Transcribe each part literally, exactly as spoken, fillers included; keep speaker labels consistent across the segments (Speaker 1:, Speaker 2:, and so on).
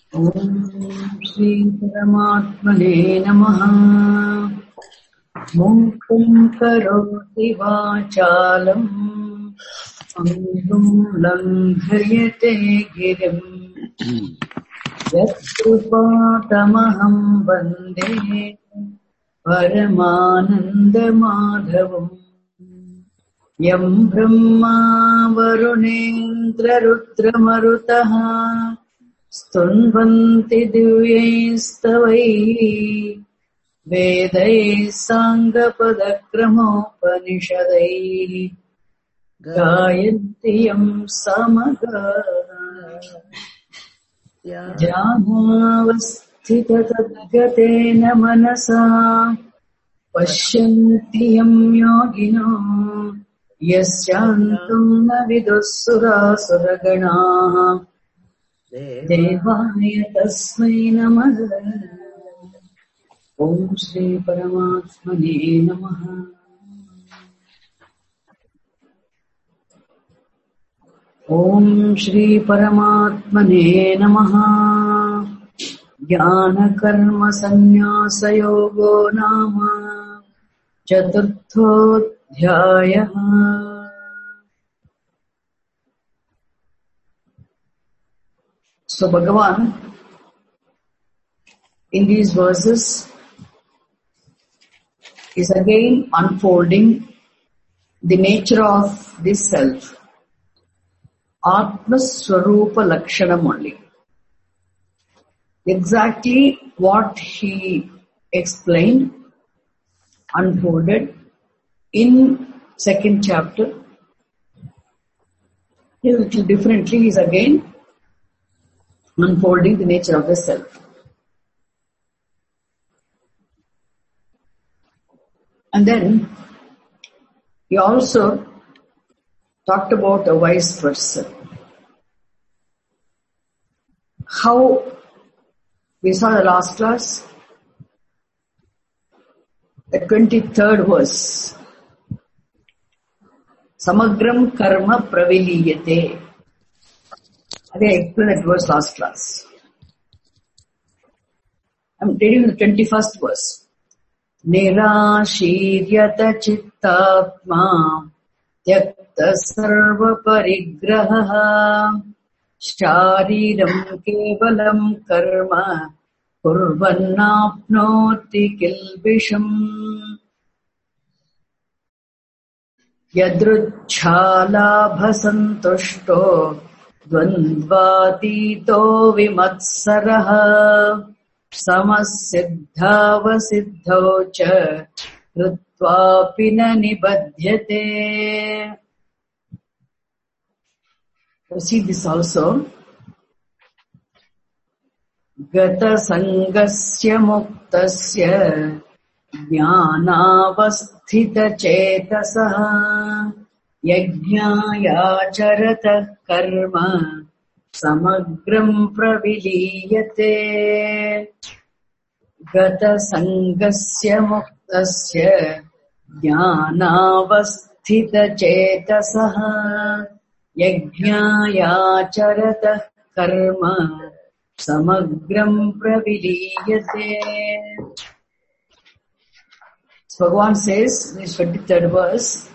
Speaker 1: Om Shri Paramatmane Namaha. Muktam karoti vachalam Angum langhyate girim Yatkrupatamaham vande Paramananda madhavam Yam brahma varunendra rudra marutaha Stunvanti divyaistavai Vedai Sangapadakramopanisadai Gayantiyam samaga Jnanavasthita tadgatena manasa Pashyantiyam yogino Yasyantam na vidussura-suragana Devaya tasmai namaha. Om Shri Paramatmane Namaha. Om Shri Paramatmane Namaha. Jnana Karma Sannyasa Yogo Nama Chaturthodhyayah. So Bhagavan, in these verses, is again unfolding the nature of this self. Atma Swarupa Lakshanam only. Exactly what he explained, unfolded in second chapter. A little differently, he is again unfolding the nature of the self. And then he also talked about a wise person. How we saw the last class, the twenty-third verse. Samagram karma praviliyate. I explained that verse last class. I'm reading the twenty-first verse. Nirashiryata chittatma tyakta sarva parigraha shariram kevalam karma kurvannapnoti kilbisham yadruchala bhasantushto dvandvatito vimatsaraha Samasiddhavasiddhau cha krutvapi na nibadhyate. You see this also. Gata sangasya muktasya jnanavasthita chetasaha yajnaya charata karma Samagram praviliyate. Gata sangasya muktasya jnanavasthita chetasaha yajnaya charata karma samagram praviliyate. So Bhagavan says in his twenty-third verse,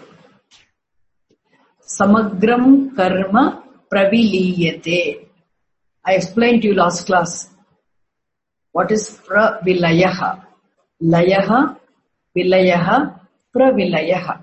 Speaker 1: Samagram karma praviliyate. I explained to you last class what is pravilayaha. Layaha, vilayaha, pravilayaha.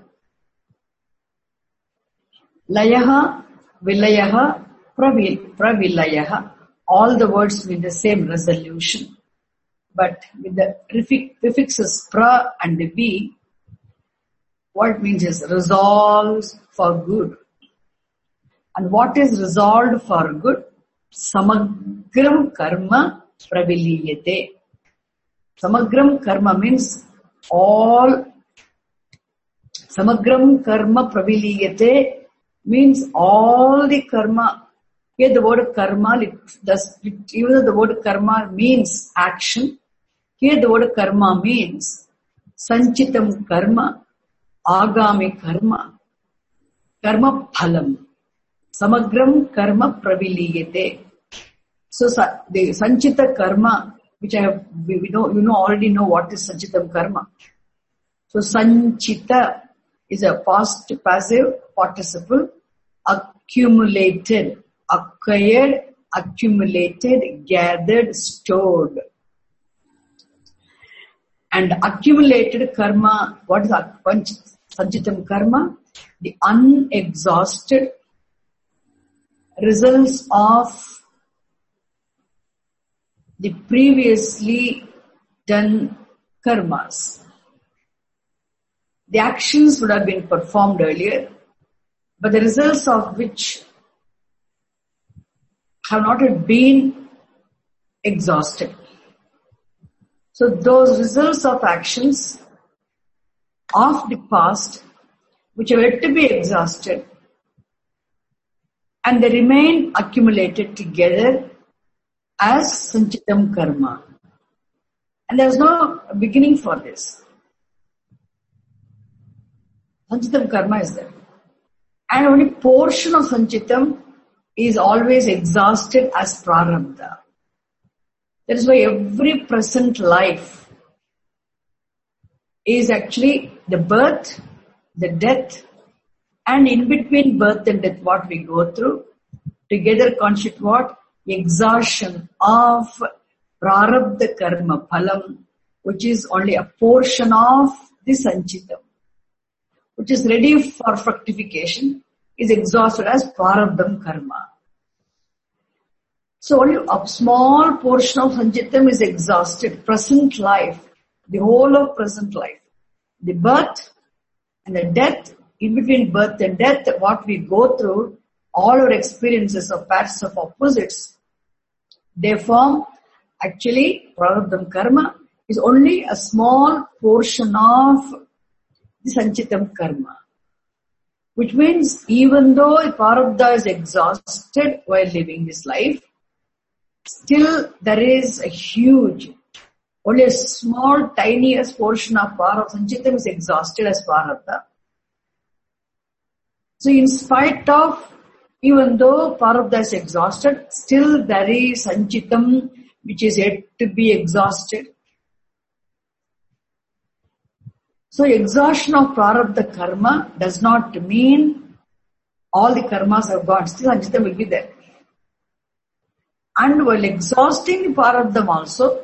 Speaker 1: Layaha, vilayaha, pravilayaha. All the words mean the same resolution. But with the prefixes pra and vi, what it means is resolves for good. And what is resolved for good? Samagram karma praviliyate. Samagram karma means all. Samagram karma praviliyate means all the karma. Here the word karma, does, even though the word karma means action, here the word karma means sanchitam karma, agami karma, karma phalam. Samagram karma praviliyate. So the Sanchita karma, which I have, we know, you know, already know what is Sanchitam karma. So Sanchita is a past passive participle, accumulated, acquired, accumulated, gathered, stored. And accumulated karma, what is Sanchitam karma? The unexhausted results of the previously done karmas. The actions would have been performed earlier, but the results of which have not yet been exhausted. So those results of actions of the past, which have yet to be exhausted, and they remain accumulated together as Sanchitam karma. And there is no beginning for this. Sanchitam karma is there. And only portion of Sanchitam is always exhausted as prarabdha. That is why every present life is actually the birth, the death, and in between birth and death what we go through, together constitute what? Exhaustion of prarabdha karma phalam, which is only a portion of the Sanchitam, which is ready for fructification, is exhausted as prarabdham karma. So only a small portion of Sanchitam is exhausted, present life, the whole of present life. The birth and the death, in between birth and death, what we go through, all our experiences of pairs of opposites, they form actually prarabdham karma is only a small portion of the Sanchitam karma. Which means even though a prarabdha is exhausted while living this life, still there is a huge, only a small, tiniest portion of prarabdha Sanchitam is exhausted as prarabdha. So in spite of, even though prarabdha is exhausted, still there is Sanchitam which is yet to be exhausted. So exhaustion of prarabdha karma does not mean all the karmas have gone. Still Sanchitam will be there. And while exhausting the prarabdham also,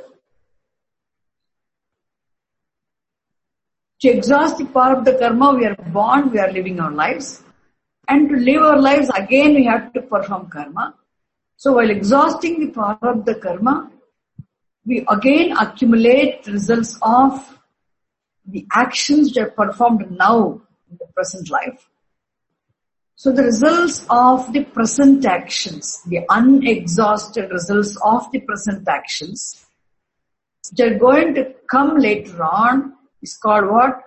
Speaker 1: to exhaust the prarabdha karma, we are born, we are living our lives. And to live our lives, again we have to perform karma. So while exhausting the prarabdha karma, we again accumulate results of the actions which are performed now in the present life. So the results of the present actions, the unexhausted results of the present actions, which are going to come later on, is called what?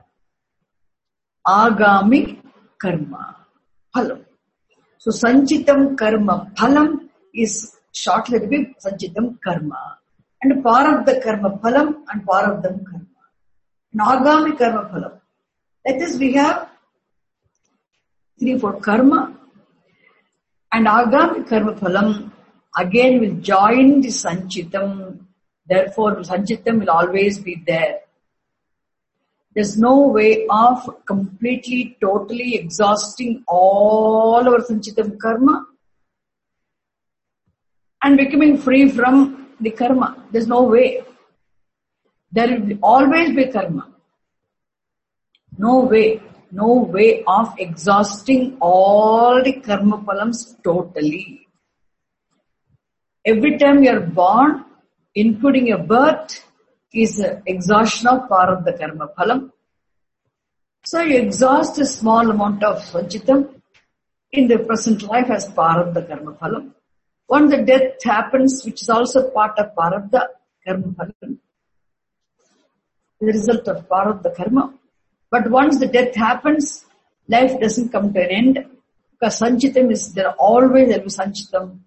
Speaker 1: Agami karma. Phalam. So Sanchitam karma phalam is shortly to be Sanchitam karma. And Prarabdha karma phalam and Prarabdham karma. And Agami karma phalam. That is, we have three, four karma. And Agami karma phalam again will join the Sanchitam. Therefore, Sanchitam will always be there. There's no way of completely, totally exhausting all our Sanchitam karma and becoming free from the karma. There's no way. There will always be karma. No way. No way of exhausting all the karma phalams totally. Every time you are born, including your birth, is exhaustion of prarabdha karma phalam. So you exhaust a small amount of Sanchitam in the present life as prarabdha karma phalam. Once the death happens, which is also part of prarabdha karma phalam, the result of prarabdha karma. But once the death happens, life doesn't come to an end because Sanchitam is there. Always there will be Sanchitam.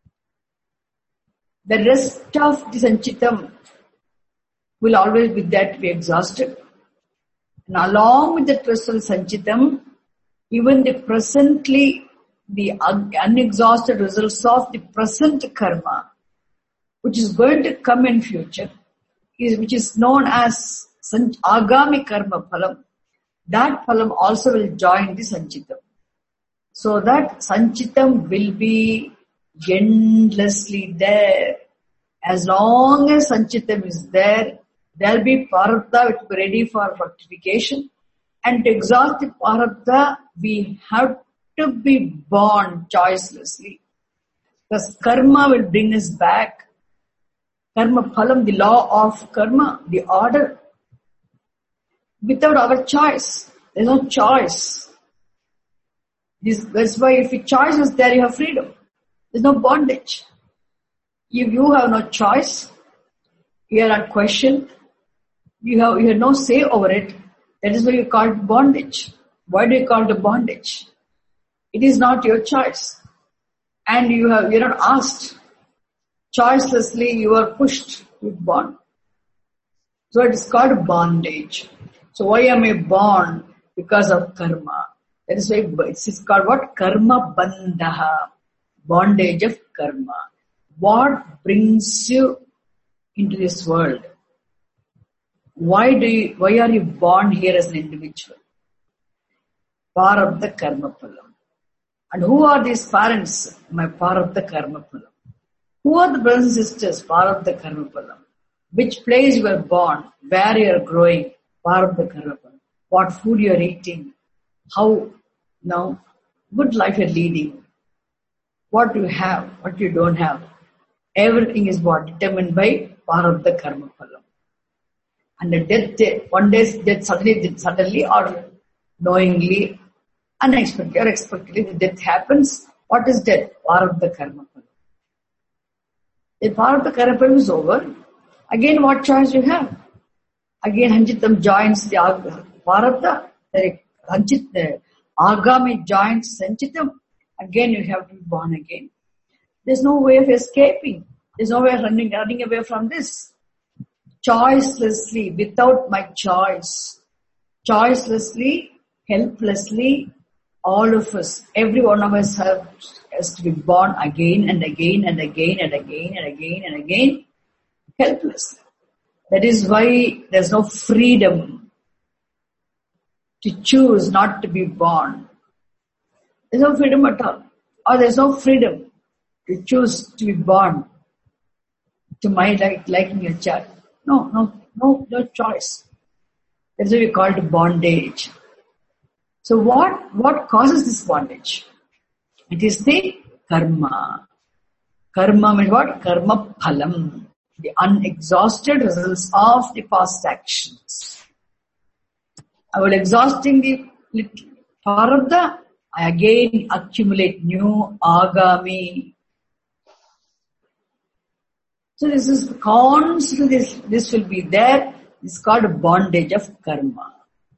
Speaker 1: The rest of the Sanchitam will always be that to be exhausted. And along with the rest of the Sanchitam, even the presently, the unexhausted results of the present karma which is going to come in future, is which is known as Agami Karma Phalam, that phalam also will join the Sanchitam. So that Sanchitam will be endlessly there. As long as Sanchitam is there, there will be Prarabdha which will be ready for fructification. And to exhaust the Prarabdha, we have to be born choicelessly. Because karma will bring us back. Karma phalam, the law of karma, the order. Without our choice. There is no choice. This, that's why if your choice is there, you have freedom. There is no bondage. If you have no choice, you are not questioned, you have, you have no say over it, that is why you call it bondage. Why do you call it a bondage? It is not your choice. And you have, you're not asked. Choicelessly, you are pushed to bond. So it is called bondage. So why am I born? Because of karma. That is why it is called what? Karma bandhaha. Bondage of karma. What brings you into this world? Why do you, why are you born here as an individual? Prarabdha karma phalam. And who are these parents? My Prarabdha karma phalam. Who are the brothers and sisters? Prarabdha karma phalam. Which place you are born? Where you are growing? Prarabdha karma phalam. What food you are eating? How now good life you are leading? What you have? What you don't have? Everything is what? Determined by Prarabdha karma phalam. And the death, one day's death suddenly, suddenly or knowingly, unexpectedly or expectedly, the death happens. What is death? Prarabdha karma phalam. If Prarabdha karma phalam is over, again what choice you have? Again Hanchitam joins the Prarabdha, the Agami joins Sanchitam. Again you have to be born again. There's no way of escaping. There's no way of running, running away from this. Choicelessly, without my choice, choicelessly, helplessly, all of us, every one of us have, has to be born again and again and again and again and again and again, helplessly. That is why there's no freedom to choose not to be born. There's no freedom at all. Or there's no freedom to choose to be born to my like, liking a child. No, no, no, no choice. That's why we call it bondage. So what, what causes this bondage? It is the karma. Karma means what? Karma phalam. The unexhausted results of the past actions. I will exhausting the Prarabdha, I again accumulate new agami. So this is constantly, this, this will be there. It's called a bondage of karma.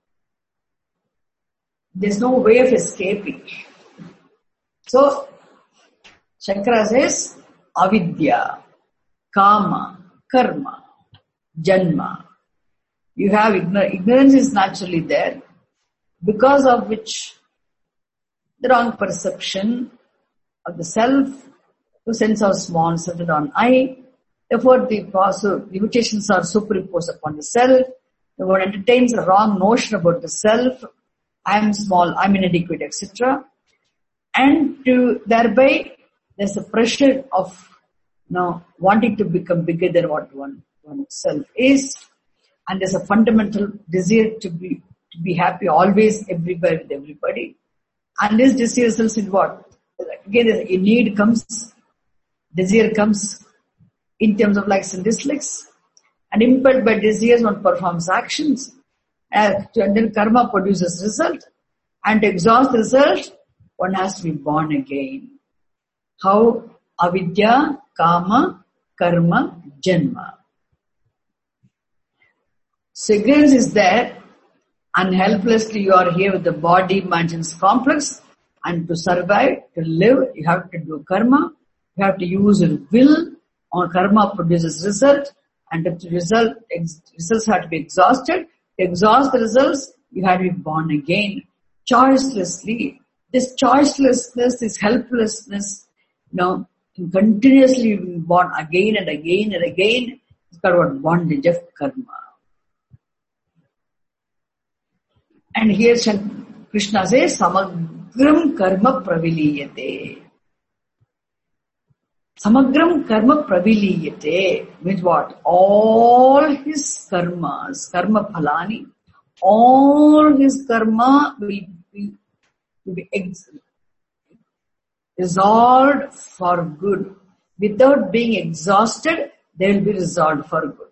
Speaker 1: There's no way of escaping. So, Shankara says, avidya, kama, karma, janma. You have ignorance. Ignorance is naturally there, because of which the wrong perception of the self, the sense of small centered on I. Therefore, the limitations are superimposed upon the self. The one entertains a wrong notion about the self. I am small, I am inadequate, et cetera. And to thereby, there's a pressure of you know, wanting to become bigger than what one oneself is. And there's a fundamental desire to be to be happy always, everywhere with everybody. And this desire results in what? Again, a need comes, desire comes in terms of likes and dislikes. And impelled by desires, one performs actions. And then karma produces result. And to exhaust the result, one has to be born again. How? Avidya, kama, karma, janma. So ignorance is there, and helplessly you are here with the body, mind and complex, and to survive, to live, you have to do karma, you have to use your will, or karma produces result, and the result, ex, results have to be exhausted. To exhaust the results, you have to be born again, choicelessly. This choicelessness, this helplessness, you know, And continuously being born again and again and again. It's called what? Bondage of karma. And here Krishna says, Samagram karma praviliyate. Samagram karma praviliyate means what? All his karmas, karma phalani, all his karma will be, will be ex- resolved for good. Without being exhausted, they will be resolved for good.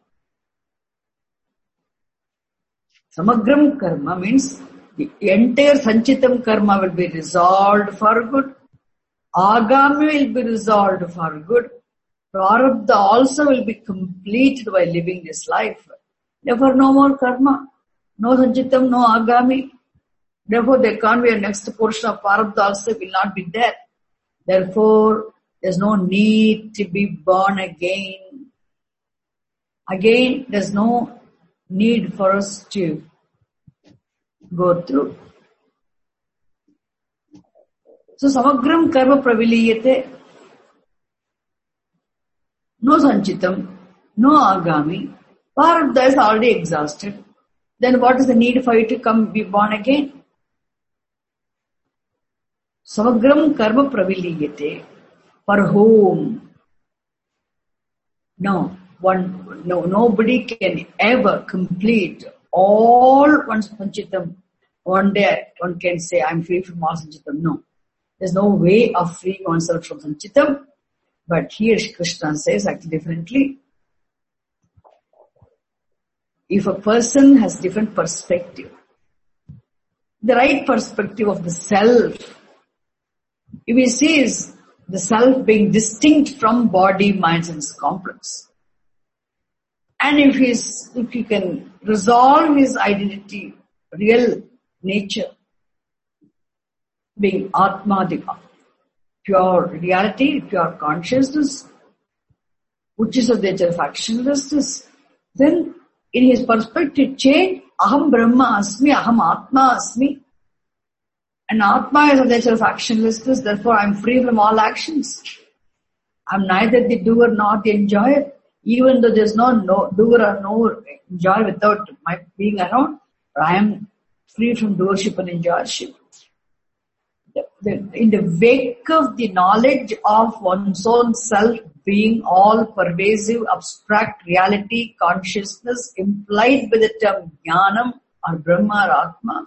Speaker 1: Samagram karma means the entire sanchitam karma will be resolved for good. Agami will be resolved for good. Prarabdha also will be completed by living this life. Therefore, no more karma, no sanchitam, no agami. Therefore, there can't be a next portion of prarabdha also will not be there. Therefore, there's no need to be born again. Again, there's no need for us to go through. So, samagram karma praviliyate. No sanchitam, no agami. Prarabdha is already exhausted. Then what is the need for you to come be born again? Samagram karma praviliyate. For whom? No, one, no, nobody can ever complete all one's sanchitam. One day one can say, I'm free from all sanchitam. No. There's no way of freeing oneself from sanchitam. But here Krishna says actually differently. If a person has different perspective, the right perspective of the self, if he sees the self being distinct from body, mind, and complex, and if he's, if he can resolve his identity, real nature, being Atma, the pure reality, pure consciousness, which is of the nature of actionlessness, then in his perspective change, Aham Brahma Asmi, Aham Atma Asmi. And Atma is of the nature of actionlessness, therefore I am free from all actions. I am neither the doer nor the enjoyer. Even though there is no, no doer or no enjoyer without my being around, but I am free from doership and enjoyership. The, the, in the wake of the knowledge of one's own self being all pervasive, abstract reality, consciousness implied by the term Jnanam or Brahma or Atma,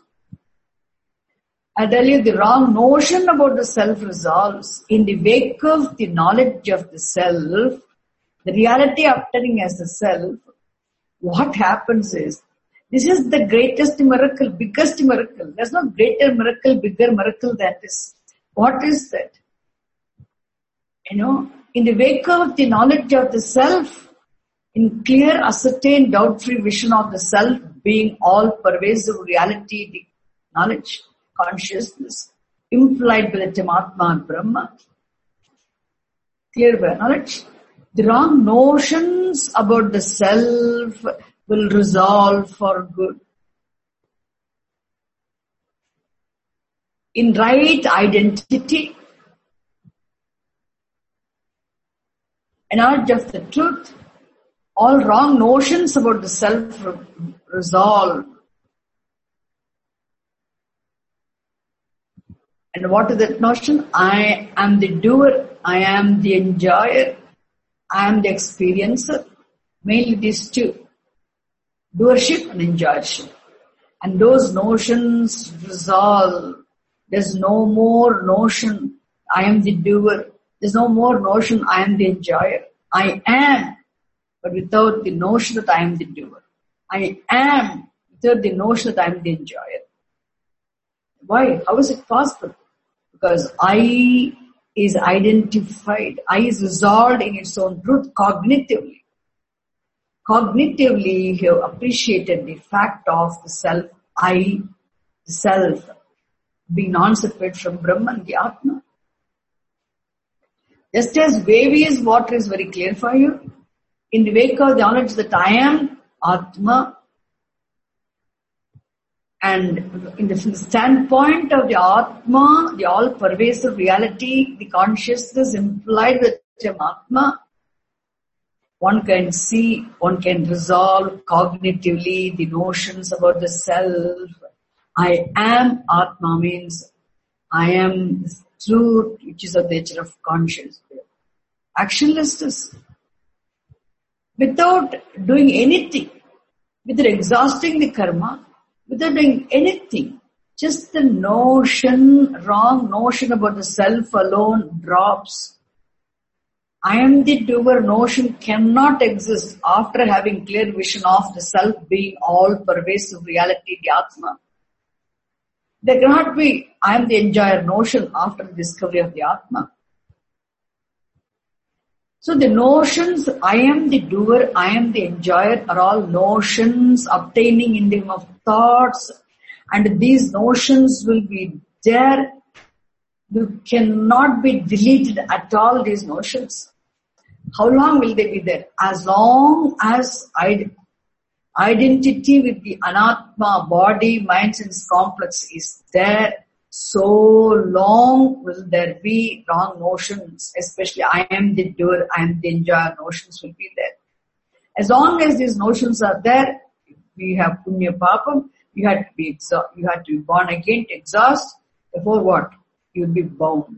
Speaker 1: I tell you, the wrong notion about the self resolves. In the wake of the knowledge of the self, the reality appearing as the self, what happens is, this is the greatest miracle, biggest miracle. There's no greater miracle, bigger miracle than this. What is that? You know, in the wake of the knowledge of the self, in clear, ascertained, doubt-free vision of the self being all pervasive reality, the knowledge, consciousness, implied by the term Atma and Brahma, clear by knowledge, the wrong notions about the self will resolve for good. In right identity, and knowledge of the truth, all wrong notions about the self resolve. And what is that notion? I am the doer, I am the enjoyer, I am the experiencer. Mainly these two. Doership and enjoyership. And those notions resolve. There's no more notion, I am the doer. There's no more notion, I am the enjoyer. I am, but without the notion that I am the doer. I am, without the notion that I am the enjoyer. Why? How is it possible? Because I is identified, I is resolved in its own truth cognitively. Cognitively, you have appreciated the fact of the self, I, the self, being non-separate from Brahman, the Atma. Just as various water is very clear for you, in the wake of the knowledge that I am Atma, and in the standpoint of the Atma, the all-pervasive reality, the consciousness implied with Atma, one can see, one can resolve cognitively the notions about the self. I am Atma means I am the truth, which is the nature of conscience. Actionlessness. Without doing anything, without exhausting the karma, without doing anything, just the notion, wrong notion about the self alone drops. I am the doer notion cannot exist after having clear vision of the self being all pervasive reality, the Atma. There cannot be I am the enjoyer notion after the discovery of the Atma. So the notions, I am the doer, I am the enjoyer, are all notions obtaining in the form of thoughts, and these notions will be there. You cannot be deleted at all, these notions. How long will they be there? As long as I, identity with the anatma, body, mind, and complex is there, so long will there be wrong notions, especially I am the doer, I am the enjoyer notions will be there. As long as these notions are there, we have punya papam, you have to be exhaust, you have to be born again to exhaust, therefore what? You will be bound.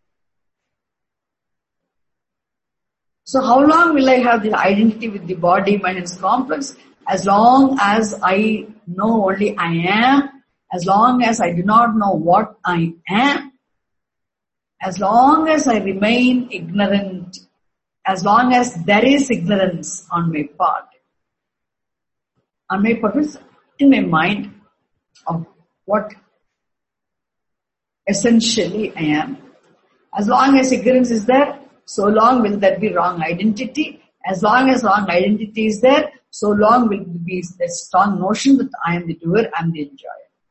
Speaker 1: So how long will I have the identity with the body, mind and complex? As long as I know only I am, as long as I do not know what I am, as long as I remain ignorant, as long as there is ignorance on my part, on my purpose, in my mind of what essentially I am. As long as ignorance is there, so long will there be wrong identity. As long as wrong identity is there, so long will there be a strong notion that I am the doer, I am the enjoyer.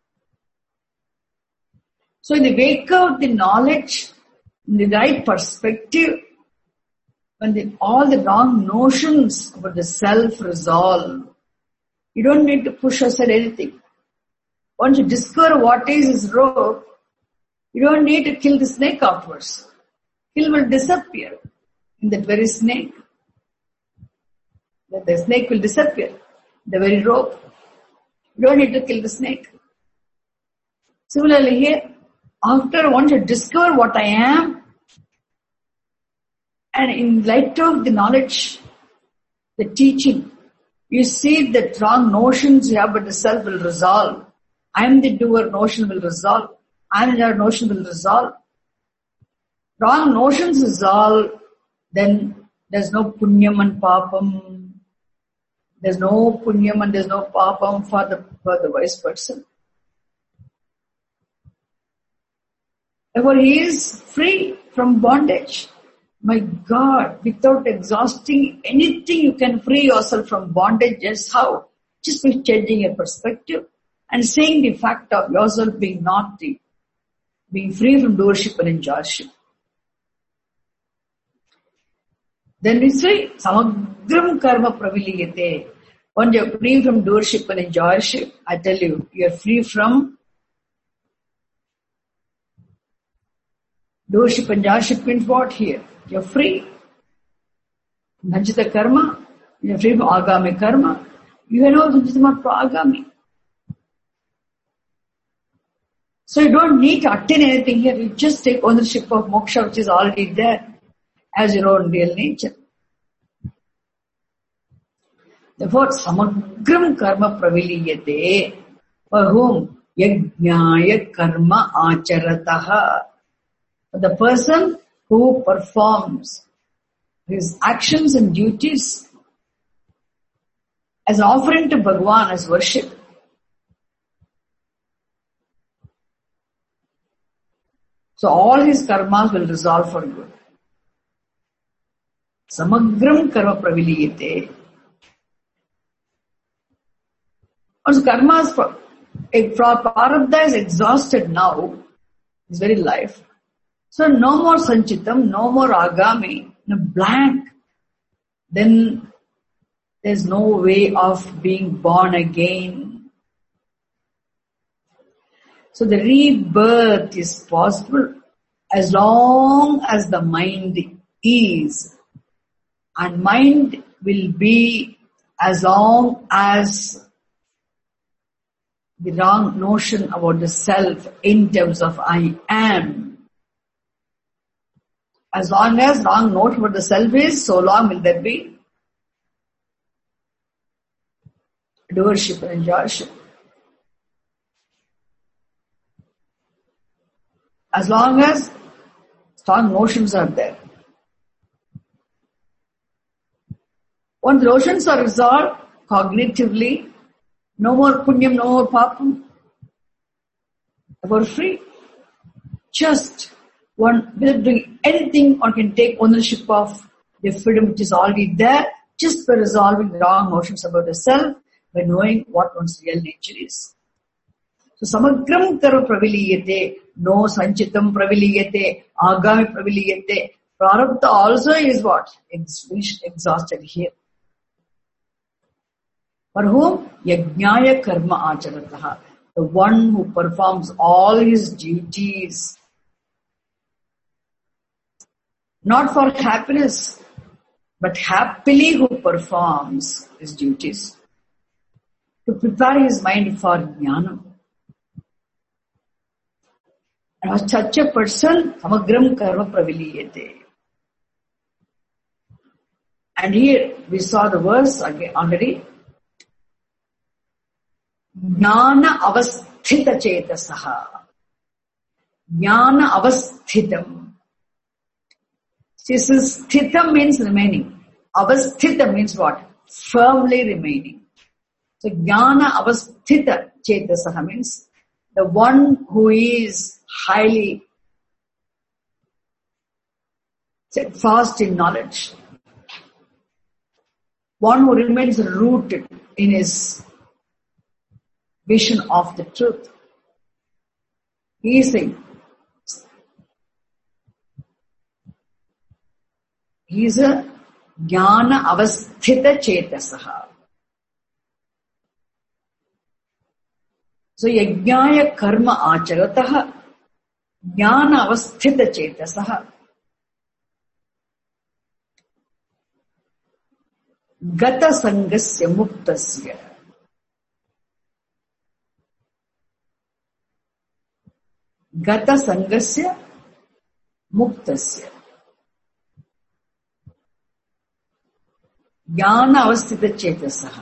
Speaker 1: So in the wake of the knowledge, in the right perspective, when the, all the wrong notions about the self resolve, you don't need to push aside anything. Once you discover what is his rope, you don't need to kill the snake afterwards. Kill will disappear in that very snake. The snake will disappear, the very rope. You don't need to kill the snake. Similarly here, after once you discover what I am, and in light of the knowledge, the teaching, you see that wrong notions you have about the self will resolve. I am the doer notion will resolve. I am the doer notion will resolve. Wrong notions resolve, then there's no punyam and papam. There's no punyam and there's no papam for the, for the wise person. Therefore, he is free from bondage. My God, without exhausting anything, you can free yourself from bondage. Just how? Just by changing your perspective and saying the fact of yourself being naughty, being free from doership and enjoyership. Then we say, samagram karma praviliyate. When you are free from doership and enjoyership, I tell you, you are free from doership and enjoyership means what here? You are free. Sanchita karma, you are free from agami karma. You are no sanchita agami. So you don't need to attain anything here. You just take ownership of moksha which is already there as your own real nature. Therefore, samagram karma praviliyate. For whom? Yajnaya karma acharataha. For the person who performs his actions and duties as an offering to Bhagavan, as worship. So all his karmas will resolve for good. Samagram karma praviliyate. Also karmas, if prarabdha is exhausted now, his very life, so no more sanchitam, no more agami, no blank, then there's no way of being born again. So the rebirth is possible as long as the mind is. And mind will be as long as the wrong notion about the self in terms of I am. As long as wrong notion about the self is, so long will there be doership and enjoyership. As long as strong notions are there. Once the notions are resolved cognitively, no more punyam, no more papam, about free. Just one, without doing anything, one can take ownership of the freedom which is already there, just by resolving the wrong notions about the self, by knowing what one's real nature is. So, samagram karma praviliyate, no sanchitam praviliyate, agami praviliyate. Prarabdha also is what? Ex- exhausted here. For whom? Yajnaya karma acharataha. The one who performs all his duties. Not for happiness, but happily who performs his duties. To prepare his mind for jnana. And such a person, samagram karma praviliyate. And here we saw the verse again already. Jnana avasthita chetasaha. Jnana avasthitam. See, since sthita means remaining. Avasthita means what? Firmly remaining. So jnana avasthita chetasaha means the one who is highly fast in knowledge. One who remains rooted in his vision of the truth. He is saying, he is a jnana avasthita chetasaha. So yajnaya karma acharataha jnana avasthita chetasaha gata sangasya muktasya. Gata sangasya muktasya. Jnana avasthita chetasaha.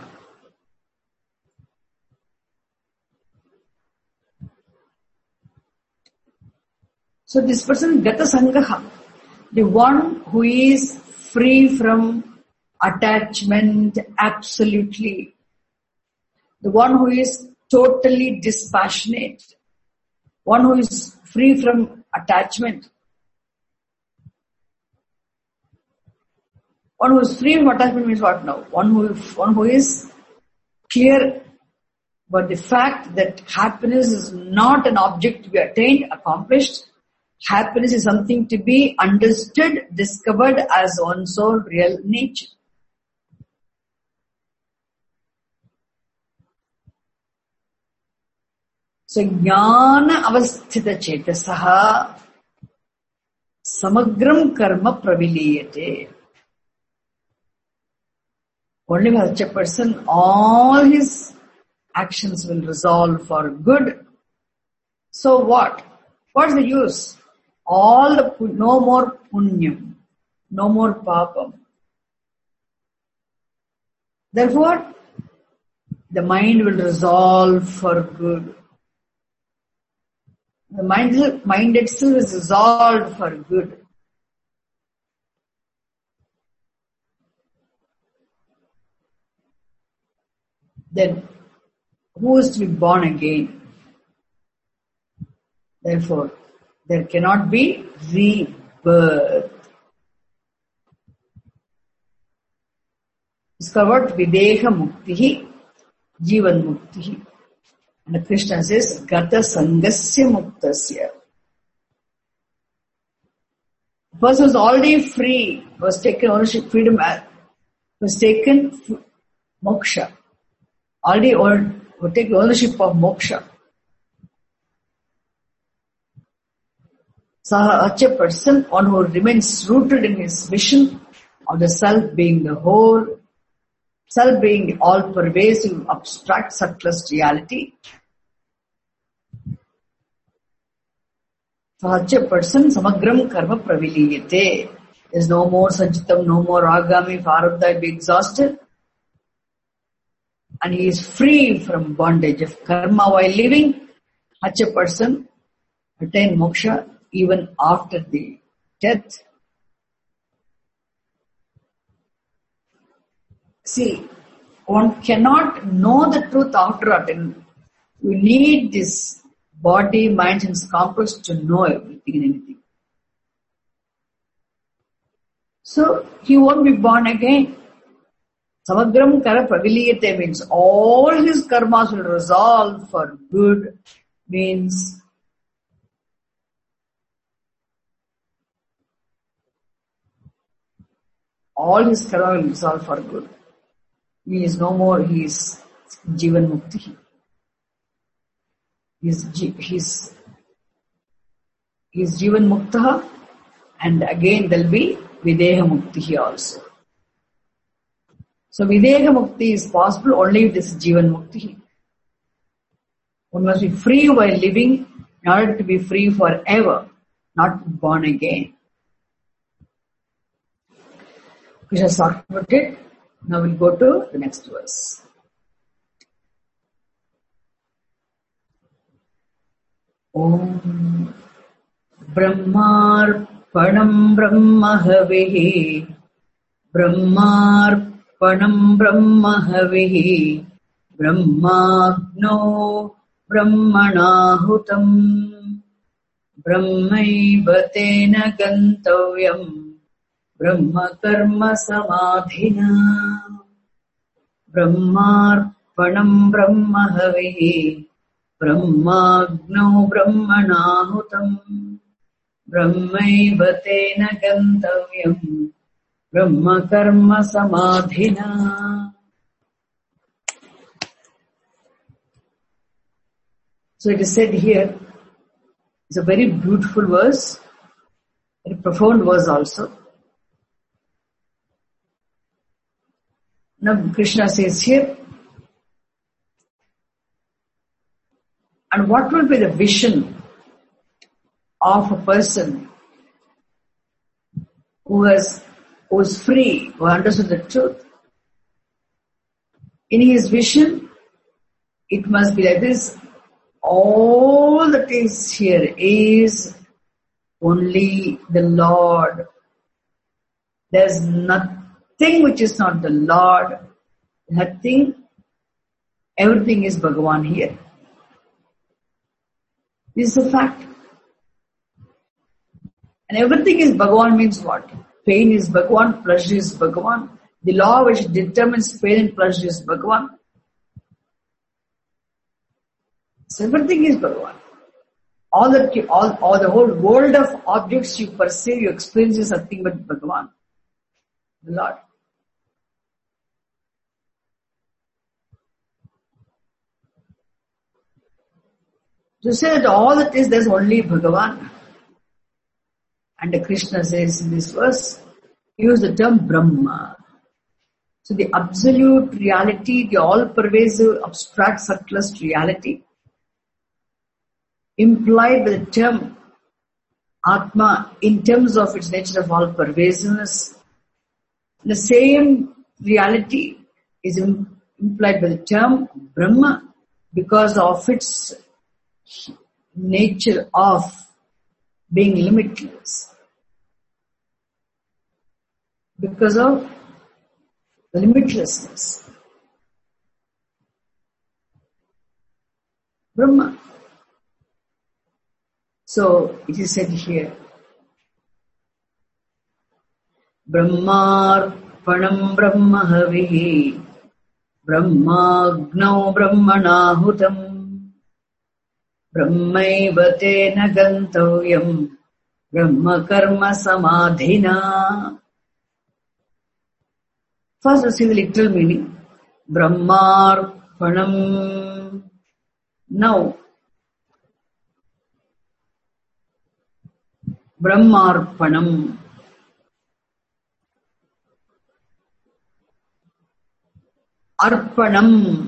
Speaker 1: So this person, gata sangaha, the one who is free from attachment absolutely, the one who is totally dispassionate, one who is free from attachment, one who is free from attachment means what now? One who, one who is clear about the fact that happiness is not an object to be attained, accomplished. Happiness is something to be understood, discovered as one's own real nature. So, jnana avasthita chetasaha samagram karma praviliyate. Only with such a person, all his actions will resolve for good. So what? What's the use? All the, no more punyam, no more papam. Therefore, the mind will resolve for good. The mind, mind itself is resolved for good. Then, who is to be born again? Therefore, there cannot be rebirth. It's covered videha muktihi, jivan muktihi. And Krishna says, gata sangasya muktasya. The person was already free, was taken ownership, freedom, was taken moksha. Already owned, would take ownership of moksha. Such a person, one who remains rooted in his vision of the self being the whole, self being the all-pervasive, abstract, subtlest reality. Such a person, samagram karma praviliyate. There's no more sanchitam, no more agami, farabdha, be exhausted. And he is free from bondage of karma while living. Such a person attain moksha even after the death. See, one cannot know the truth after attaining. You need this body, mind and complex to know everything and anything. So, he won't be born again. Samagram kara praviliyate means all his karmas will resolve for good, means all his karma will resolve for good. He is no more, he is Jivan Mukti. He is, he is, he is Jivan Mukta, and again there will be Videha Mukti also. So Videha Mukti is possible only if this is Jivan Mukti. One must be free while living in order to be free forever, not born again. Krishna talked about it. Now we'll go to the next verse. Om Brahmarpanam Brahmahavihi Brahmarpanam Brahmahavihi Brahmagno Brahmanahutam Brahmaiva tena gantavyam Brahma karma samadhina Brahmarpanam Brahmahavihi Brahmagno Brahmanahutam Brahmaiva tena gantavyam Brahma karma samadhina. So it is said here, it's a very beautiful verse, very profound verse also. Now Krishna says here, and what will be the vision of a person who has, who is free, who understood the truth? In his vision, it must be like this. All that is here is only the Lord. There's nothing which is not the Lord. Nothing. Everything is Bhagavan here. This is a fact. And everything is Bhagavan means what? Pain is Bhagavan, pleasure is Bhagavan. The law which determines pain and pleasure is Bhagavan. So everything is Bhagavan. All the, all, all the whole world of objects you perceive, you experience is nothing but Bhagavan, the Lord. To say that all that is, there's only Bhagavan. And Krishna says in this verse, use the term Brahma. So the absolute reality, the all-pervasive, abstract, subtlest reality, implied by the term Atma in terms of its nature of all-pervasiveness. The same reality is implied by the term Brahma because of its nature of being limitless. Because of the limitlessness. Brahma. So it is said here, Brahmarpanam Brahmahavihi Brahmagno Brahmanahutam Brahmaiva tena gantavyam Brahma karma samadhina. First, let's see the literal meaning. Brahmarpanam. Now, Brahmarpanam. Arpanam.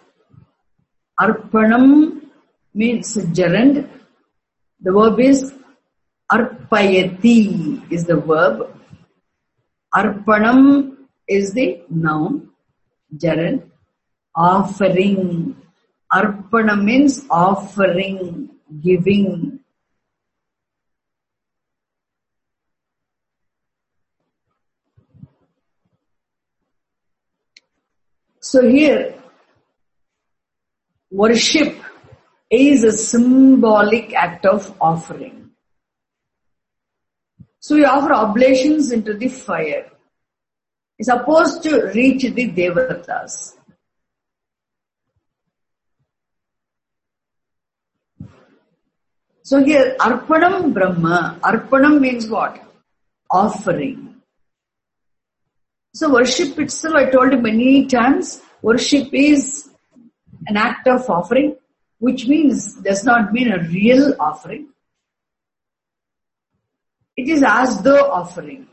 Speaker 1: Arpanam means gerund. The verb is arpayati is the verb. Arpanam is the noun, gerund. Offering. Arpanam means offering, giving. So here, worship is a symbolic act of offering. So we offer oblations into the fire. It's supposed to reach the Devatas. So here, Arpanam Brahma. Arpanam means what? Offering. So worship itself, I told you many times, worship is an act of offering, which means, does not mean a real offering. It is as though offering.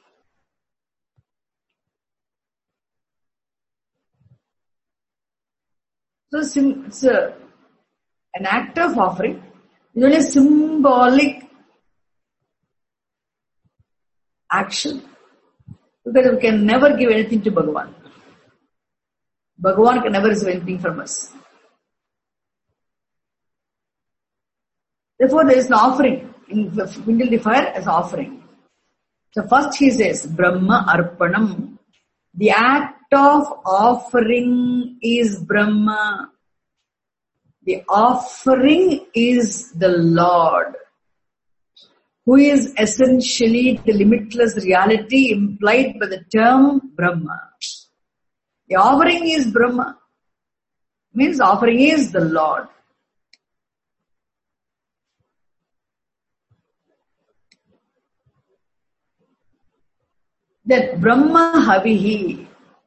Speaker 1: So it's a, an act of offering. It's only a symbolic action. Because we can never give anything to Bhagavan. Bhagavan can never receive anything from us. Therefore, there is an offering. In kindle the fire as offering. So first he says, Brahma Arpanam. The act of offering is Brahma. The offering is the Lord, who is essentially the limitless reality implied by the term Brahma. The offering is Brahma. Means offering is the Lord. That Brahma Havihi.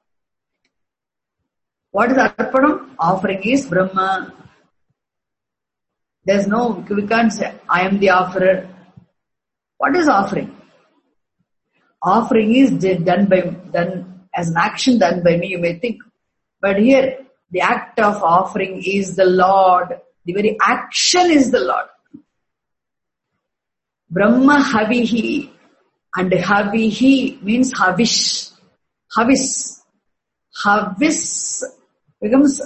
Speaker 1: What is Arpanam? Offering is Brahma. There's no, we can't say, I am the offerer. What is offering? Offering is done by, done as an action done by me, you may think. But here, the act of offering is the Lord. The very action is the Lord. Brahma Havihi. And Havihi means Havish. Havis. Havis becomes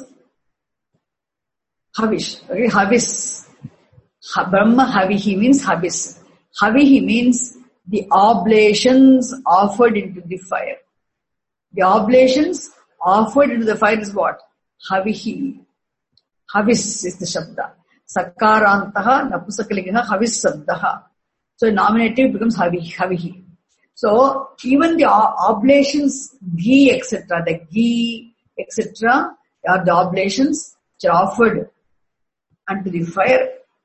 Speaker 1: Havish. Okay, Havis. Brahma Havihi means Havis. Havihi means the oblations offered into the fire. The oblations offered into the fire is what? Havihi. Havis is the Shabda. Sakarantaha Napusakalingaha Havis Sabdaha. So nominative becomes Havihi. Havihi. So even the oblations, ghee, et cetera, the ghee, et cetera, are the oblations which are offered unto the fire.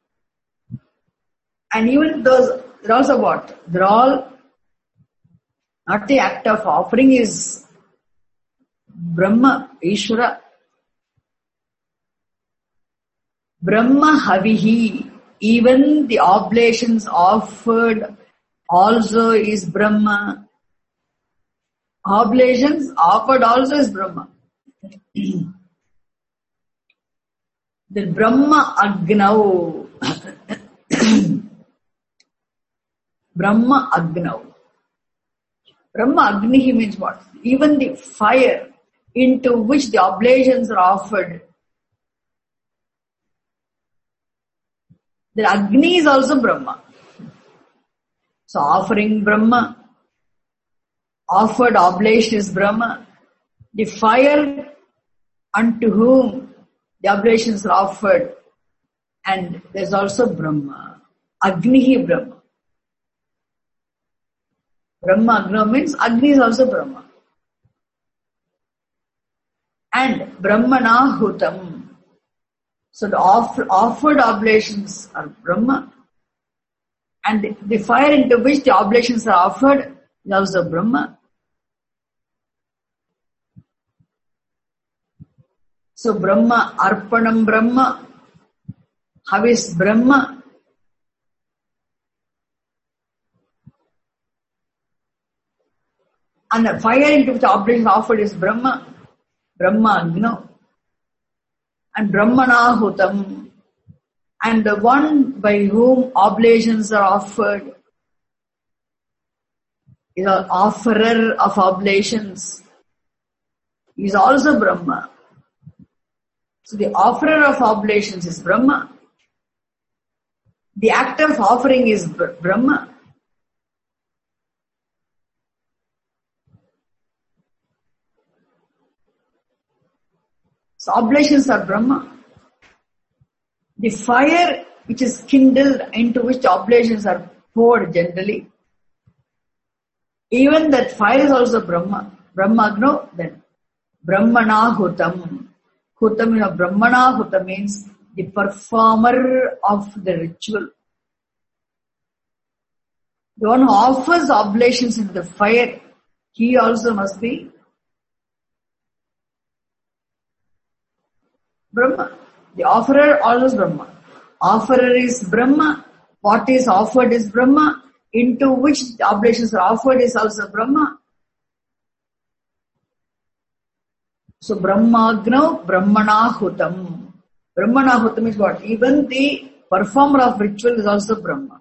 Speaker 1: And even those, they're also what? They're all, not the act of offering is Brahma, Ishvara. Brahma Havihi. Even the oblations offered also is Brahma. Oblations offered also is Brahma. The Brahma Agnav. Brahma Agnav. Brahma Agnihi means what? Even the fire into which the oblations are offered. The Agni is also Brahma. So offering Brahma, offered oblation is Brahma. The fire unto whom the oblations are offered, and there's also Brahma. Agnihi Brahma. Brahma Agni means Agni is also Brahma. And Brahmana Hutam. So the offer, offered oblations are Brahma, and the, the fire into which the oblations are offered is also Brahma. So Brahma, Arpanam Brahma, Havis Brahma, And the fire into which oblation offered is Brahma, Brahma Agno, and Brahmanahutam. And the one by whom oblations are offered is an offerer of oblations. He is also Brahma. So the offerer of oblations is Brahma. The act of offering is Brahma. So oblations are Brahma. The fire which is kindled into which oblations are poured generally, even that fire is also Brahma. Brahmagno, then Brahmanahutam. Hutam, you know, Brahmanahutam means the performer of the ritual. The one who offers oblations into the fire, he also must be Brahma. The offerer also is Brahma. Offerer is Brahma. What is offered is Brahma. Into which the oblations are offered is also Brahma. So Brahmagno, Brahmanahutam. Brahmanahutam is what? Even the performer of ritual is also Brahma.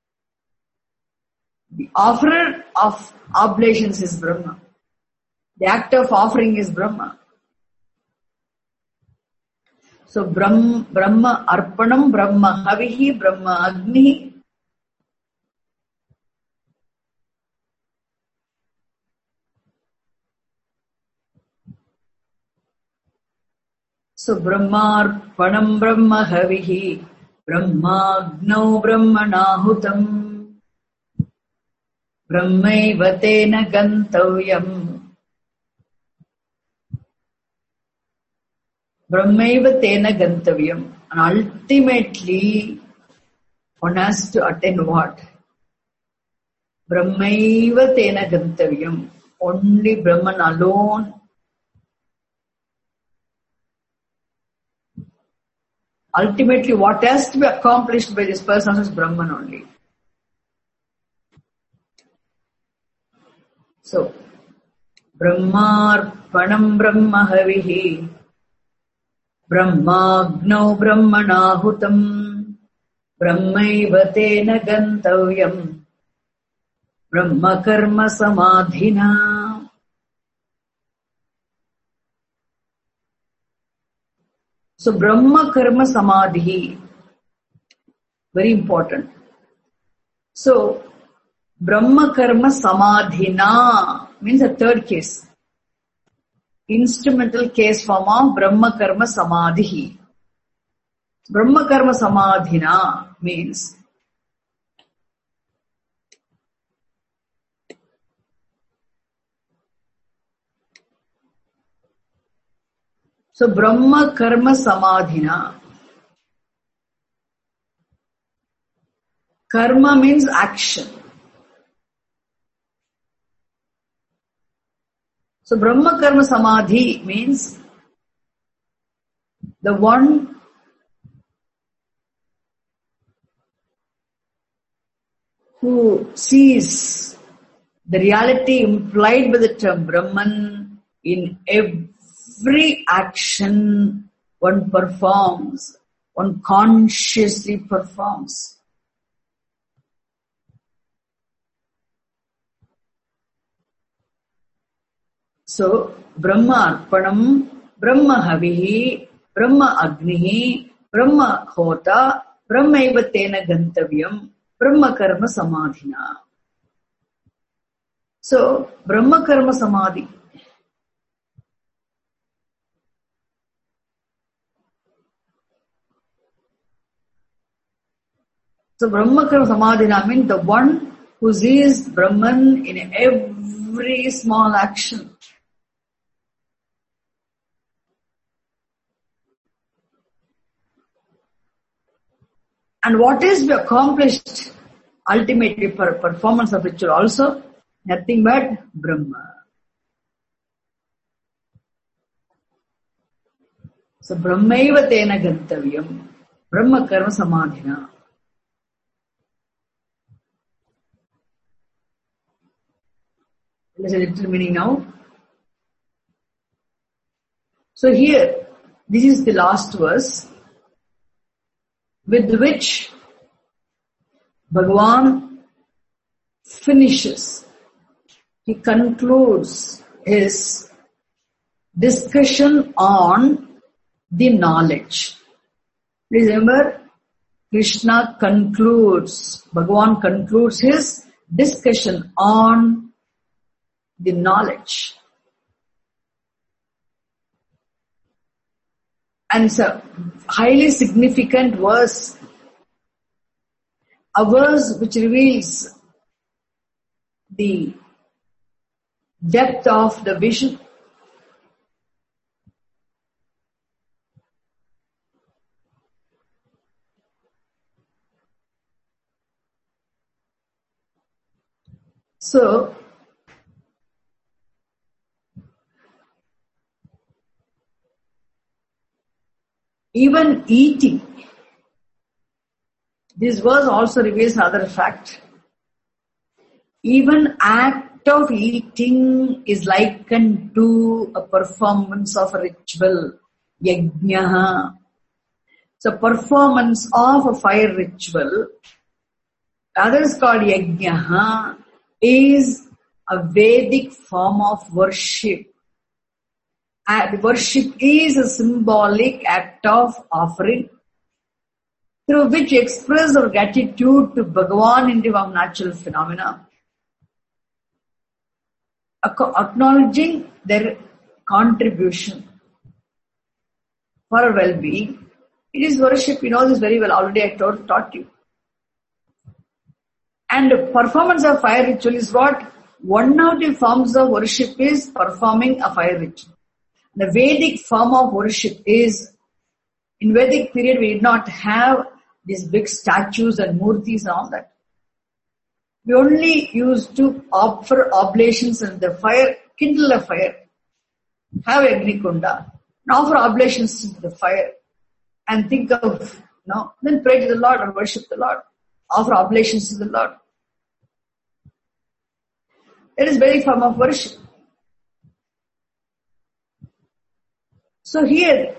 Speaker 1: The offerer of oblations is Brahma. The act of offering is Brahma. So Brahma, Brahma Arpanam, Brahma Havihi, Brahma Agni. So Brahma Arpanam, Brahma Havihi, Brahma Agno, Brahmanahutam, Brahmaiva tena gantavyam. Brahmaiva tena gantavyam. And ultimately, one has to attain what? Brahmaiva tena gantavyam. Only Brahman alone. Ultimately, what has to be accomplished by this person is Brahman only. So, Brahmarpanam Brahma Havihi, Brahmagno Brahmanahutam, Brahmaiva tena gantavyam, Brahma karma samadhina. So Brahma karma samadhi, very important. So Brahma karma samadhina means a third case. Instrumental case form of Brahma karma samadhi. Brahma karma samadhina means so Brahma karma samadhina. Karma means action. So Brahma karma samadhi means the one who sees the reality implied by the term Brahman in every action one performs, one consciously performs. So, Brahma Arpanam, Brahma Havihi, Brahma Agnihi, Brahma Hota, Brahmaiva tena gantavyam, Brahma karma samadhina. So, Brahma karma samadhi. So, Brahma karma samadhina means the one who sees Brahman in every small action. And what is accomplished ultimately for performance of ritual also? Nothing but Brahma. So Brahmaiva tena gantavyam, Brahma karma samadhina. a little meaning now. So here, this is the last verse with which Bhagavan finishes. He concludes his discussion on the knowledge. Please remember, Krishna concludes, Bhagavan concludes his discussion on the knowledge. And it's a highly significant verse, a verse which reveals the depth of the vision. So, even eating, this verse also reveals another fact. Even act of eating is likened to a performance of a ritual, yajna. So performance of a fire ritual, others called yajna, is a Vedic form of worship. And worship is a symbolic act of offering through which express our gratitude to Bhagavan in the natural phenomena, acknowledging their contribution for our well-being. It is worship, you know this very well, already I taught, taught you. And the performance of fire ritual is what? One of the forms of worship is performing a fire ritual. The Vedic form of worship is, in Vedic period we did not have these big statues and murtis and all that. We only used to offer oblations and the fire, kindle a fire, have Agni Kunda, and offer oblations to the fire and think of, you know, then pray to the Lord or worship the Lord, offer oblations to the Lord. That is Vedic form of worship. So here,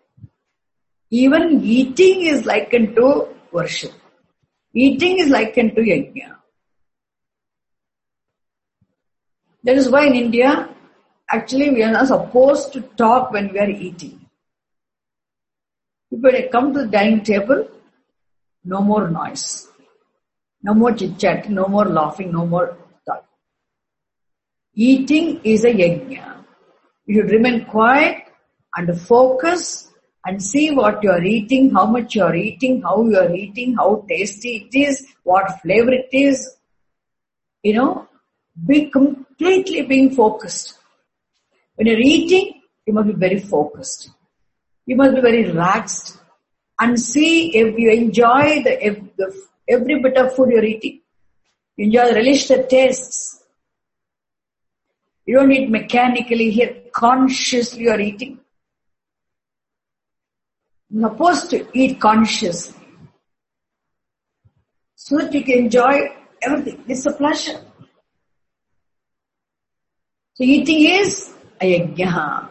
Speaker 1: even eating is likened to worship. Eating is likened to yajna. That is why in India, actually we are not supposed to talk when we are eating. People come to the dining table, no more noise, no more chit-chat, no more laughing, no more talk. Eating is a yajna. You should remain quiet and focus and see what you are eating, how much you are eating, how you are eating, how tasty it is, what flavor it is. You know, be completely being focused. When you're eating, you must be very focused. You must be very relaxed and see if you enjoy the, if the every bit of food you're eating. You enjoy, relish the tastes. You don't eat mechanically here, consciously you're eating. You're supposed to eat consciously so that you can enjoy everything. It's a pleasure. So eating is a yajna.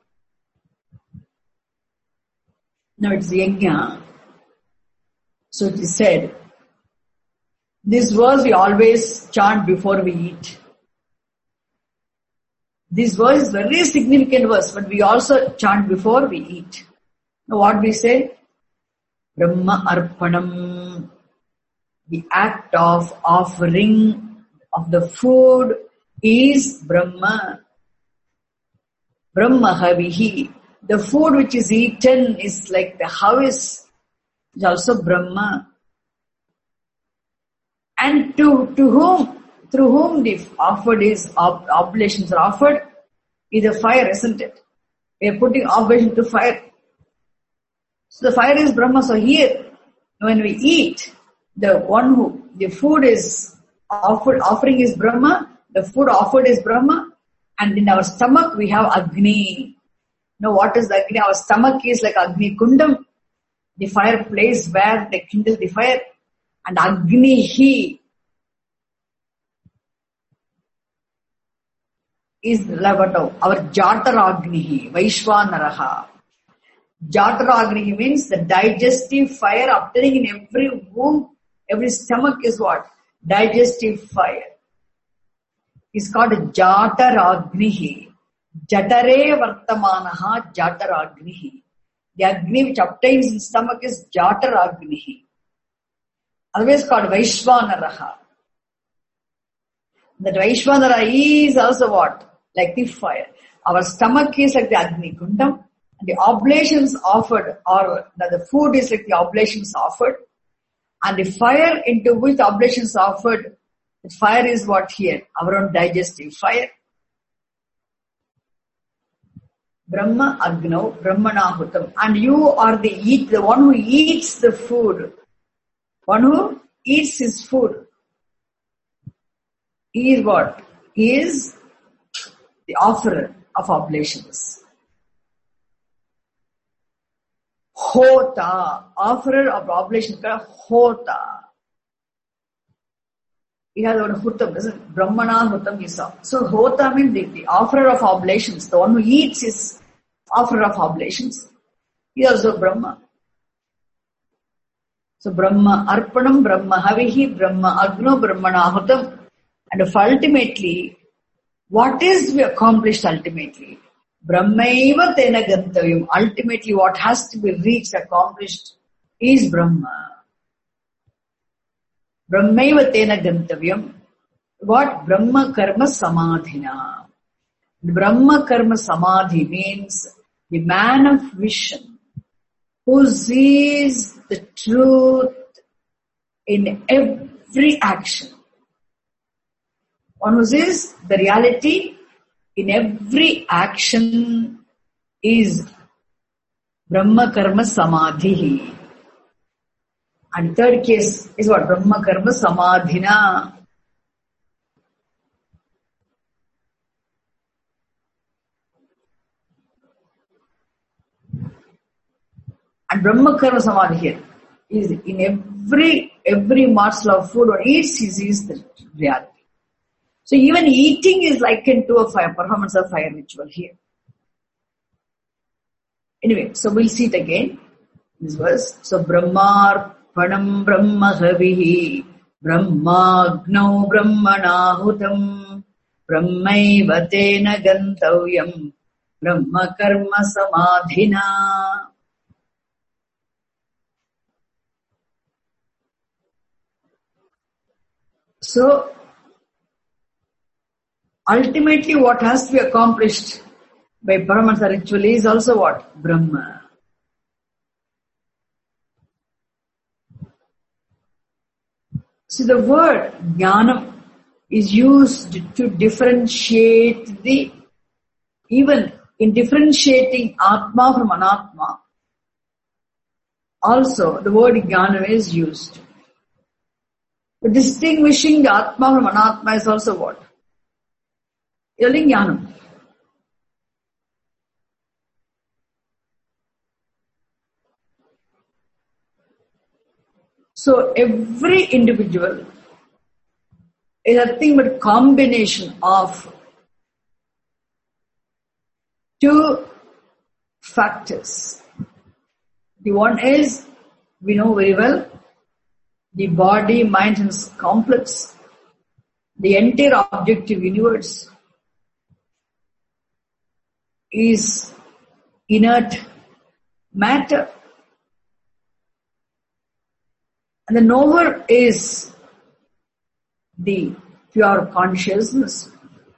Speaker 1: Now it's yajna. So it is said, this verse we always chant before we eat. This verse is very significant verse, but we also chant before we eat. Now what we say? Brahma Arpanam, the act of offering of the food is Brahma. Brahma Havihi. The food which is eaten is like the havis, is also Brahma. And to, to whom, through whom the offered is, ob, oblations are offered, is the fire, isn't it? We are putting oblation to fire. So the fire is Brahma. So here, when we eat, the one who, the food is offered, offering is Brahma, the food offered is Brahma, and in our stomach we have Agni. Now what is the Agni? Our stomach is like Agni Kundam, the fireplace where they kindle the fire, and Agni Hi. is Lavatav, our Jataragnihi, Vaishwanaraha. Jataragnihi means the digestive fire appearing in every womb, every stomach is what? Digestive fire. It's called Jataragnihi. Jatare Vartamanaha Jataragnihi. The Agni which obtains in stomach is Jataragnihi. Otherwise called Vaishwanaraha. That Vaishwanara is also what? Like the fire. Our stomach is like the Agni Kundam. And the oblations offered, or the food is like the oblations offered. And the fire into which the oblations offered, the fire is what here? Our own digestive fire. Brahma Agno, Brahmanahutam. And you are the eat, the one who eats the food. One who eats his food. He is what? He is the offerer of oblations. Hota, offerer of oblations, Hota. He has one Hutam, doesn't it? Brahmana Hutam you saw. So Hota means the, the offerer of oblations. The one who eats is offerer of oblations. He is also Brahma. So Brahma Arpanam, Brahma Havihi, Brahma Agno, Brahmana Hutam. And if ultimately, what is we accomplished ultimately? Brahmaiva tena gantavyam. Ultimately, what has to be reached, accomplished is Brahma. Brahmaiva tena gantavyam. What? Brahma karma samadhina. Brahma karma samadhi means the man of vision who sees the truth in every action. One who sees the reality in every action is Brahma Karma Samadhi. And third case is what? Brahma Karma Samadhina. And Brahma Karma Samadhi here is in every, every morsel of food or eats, he sees the reality. So even eating is likened to a fire, performance of fire ritual here. Anyway, so we'll see it again. This verse. So Brahmarpanam Brahmahavihi Brahmagnau Brahmanahutam Brahmaiva tena gantavyam Brahma karma samadhina. So ultimately, what has to be accomplished by Paramahansa ritual is also what? Brahma. See, the word jnanam is used to differentiate the, even in differentiating Atma from Anatma, also the word jnanam is used. But distinguishing the Atma from Anatma is also what? Jnanam. So every individual is nothing but a combination of two factors. The one is, we know very well, the body, mind and complex, the entire objective universe is inert matter. And the knower is the pure consciousness.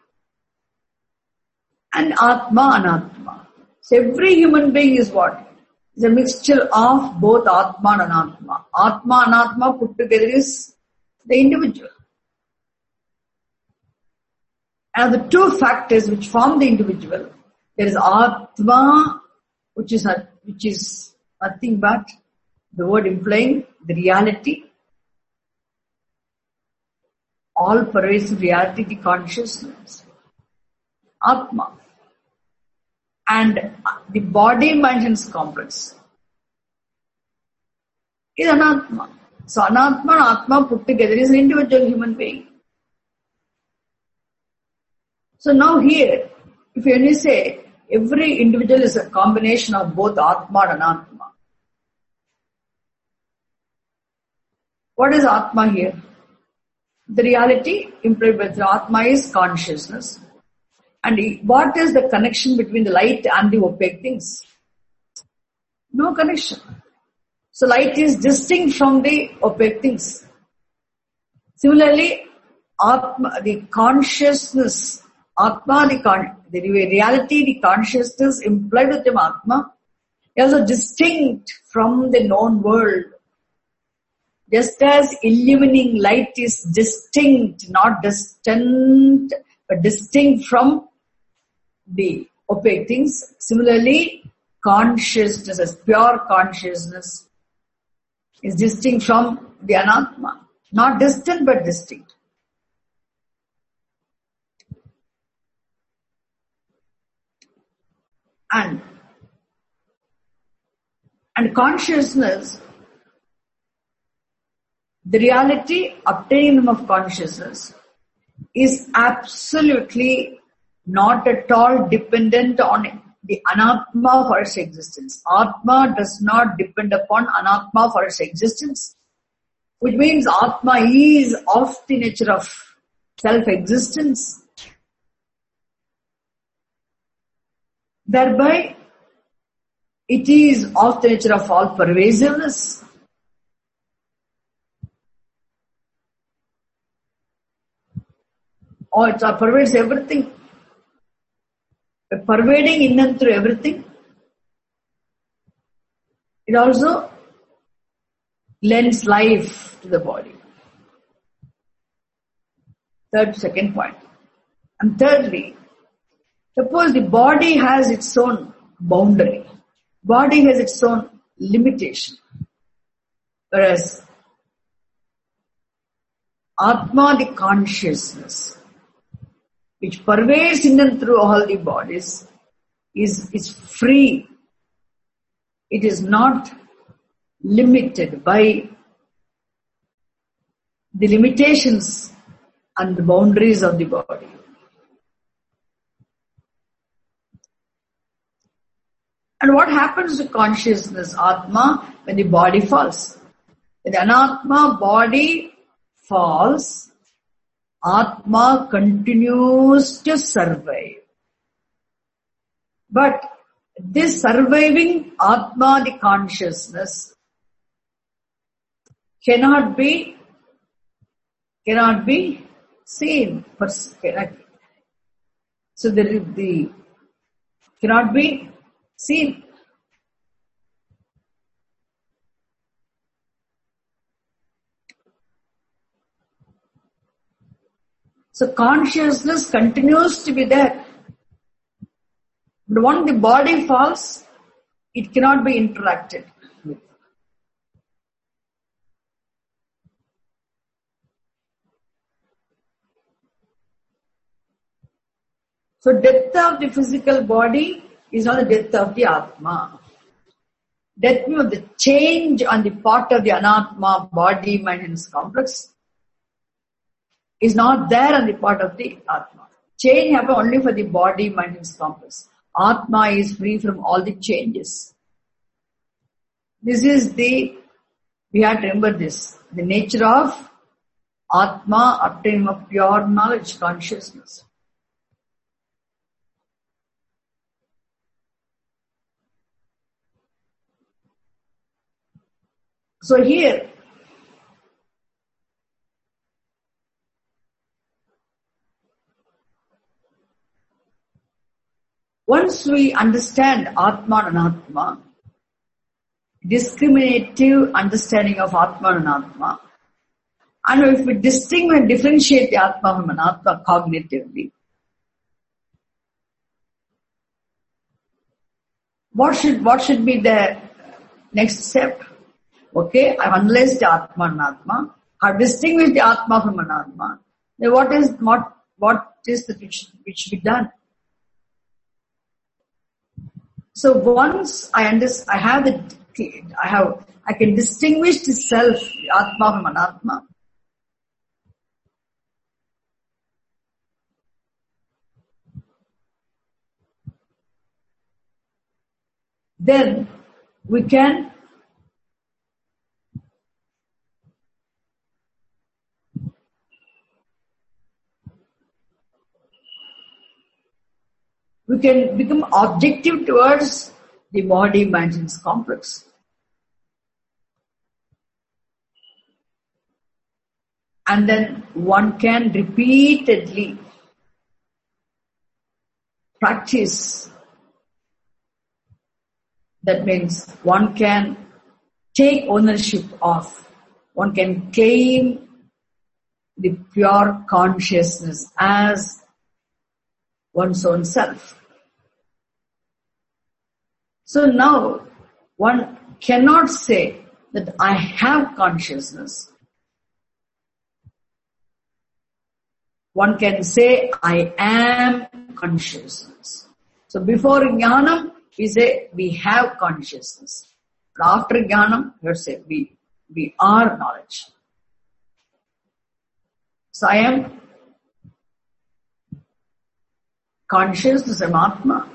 Speaker 1: And Atma, Anatma. So every human being is what? It's a mixture of both Atma and Anatma. Atma and Anatma put together is the individual. And the two factors which form the individual, there is Atma, which is not, which is nothing but the word implying the reality, all pervasive reality, the consciousness, Atma, and the body mind and complex is Anatma. So Anatma and Atma put together is an individual human being. So now here, if you only say every individual is a combination of both Atma and Anatma. What is Atma here? The reality implied by the Atma is consciousness. And what is the connection between the light and the opaque things? No connection. So light is distinct from the opaque things. Similarly, Atma, the consciousness, Atma, the, con- the reality, the consciousness implied with the Atma is also distinct from the known world. Just as illumining light is distinct, not distant, but distinct from the opaque things. Similarly, consciousness, as pure consciousness, is distinct from the Anatma. Not distant, but distinct. And, and consciousness, the reality obtained of consciousness is absolutely not at all dependent on the Anatma for its existence. Atma does not depend upon Anatma for its existence, which means Atma is of the nature of self-existence. Thereby, it is of the nature of all pervasiveness. Or it pervades everything. Pervading in and through everything. It also lends life to the body. Third, second point. And thirdly, suppose the body has its own boundary. Body has its own limitation. Whereas Atma, the consciousness, which pervades in and through all the bodies, is, is free. It is not limited by the limitations and the boundaries of the body. And what happens to consciousness, Atma, when the body falls? When the Anatma body falls, Atma continues to survive. But this surviving Atma, the consciousness, cannot be, cannot be seen. So there is the, cannot be seen. So consciousness continues to be there. But when the body falls, it cannot be interacted with. So death of the physical body is not the death of the Atma. Death means the change on the part of the Anatma, body, mind and complex, is not there on the part of the Atma. Change happens only for the body, mind and complex. Atma is free from all the changes. This is the, we have to remember this, the nature of Atma, obtaining of pure knowledge, consciousness. So here, once we understand Atma and Anatma, discriminative understanding of Atma and Anatma, and if we distinguish and differentiate the Atma from Anatma cognitively, what should, what should be the next step? Okay, I've analyzed the Atma and Anatma, I've distinguished the Atma from Anatma. Then what is, what, what is the, which, which should be done? So once I understand, I have the, I have, I can distinguish the self, the Atma from Anatma. then we can we can become objective towards the body-mind complex. And then one can repeatedly practice. That means one can take ownership of, one can claim the pure consciousness as one's own self. So now one cannot say that I have consciousness. One can say, I am consciousness. So before Jnanam, we say, we have consciousness. But after Jnanam, we say, we, we are knowledge. So I am consciousness, I am Atma.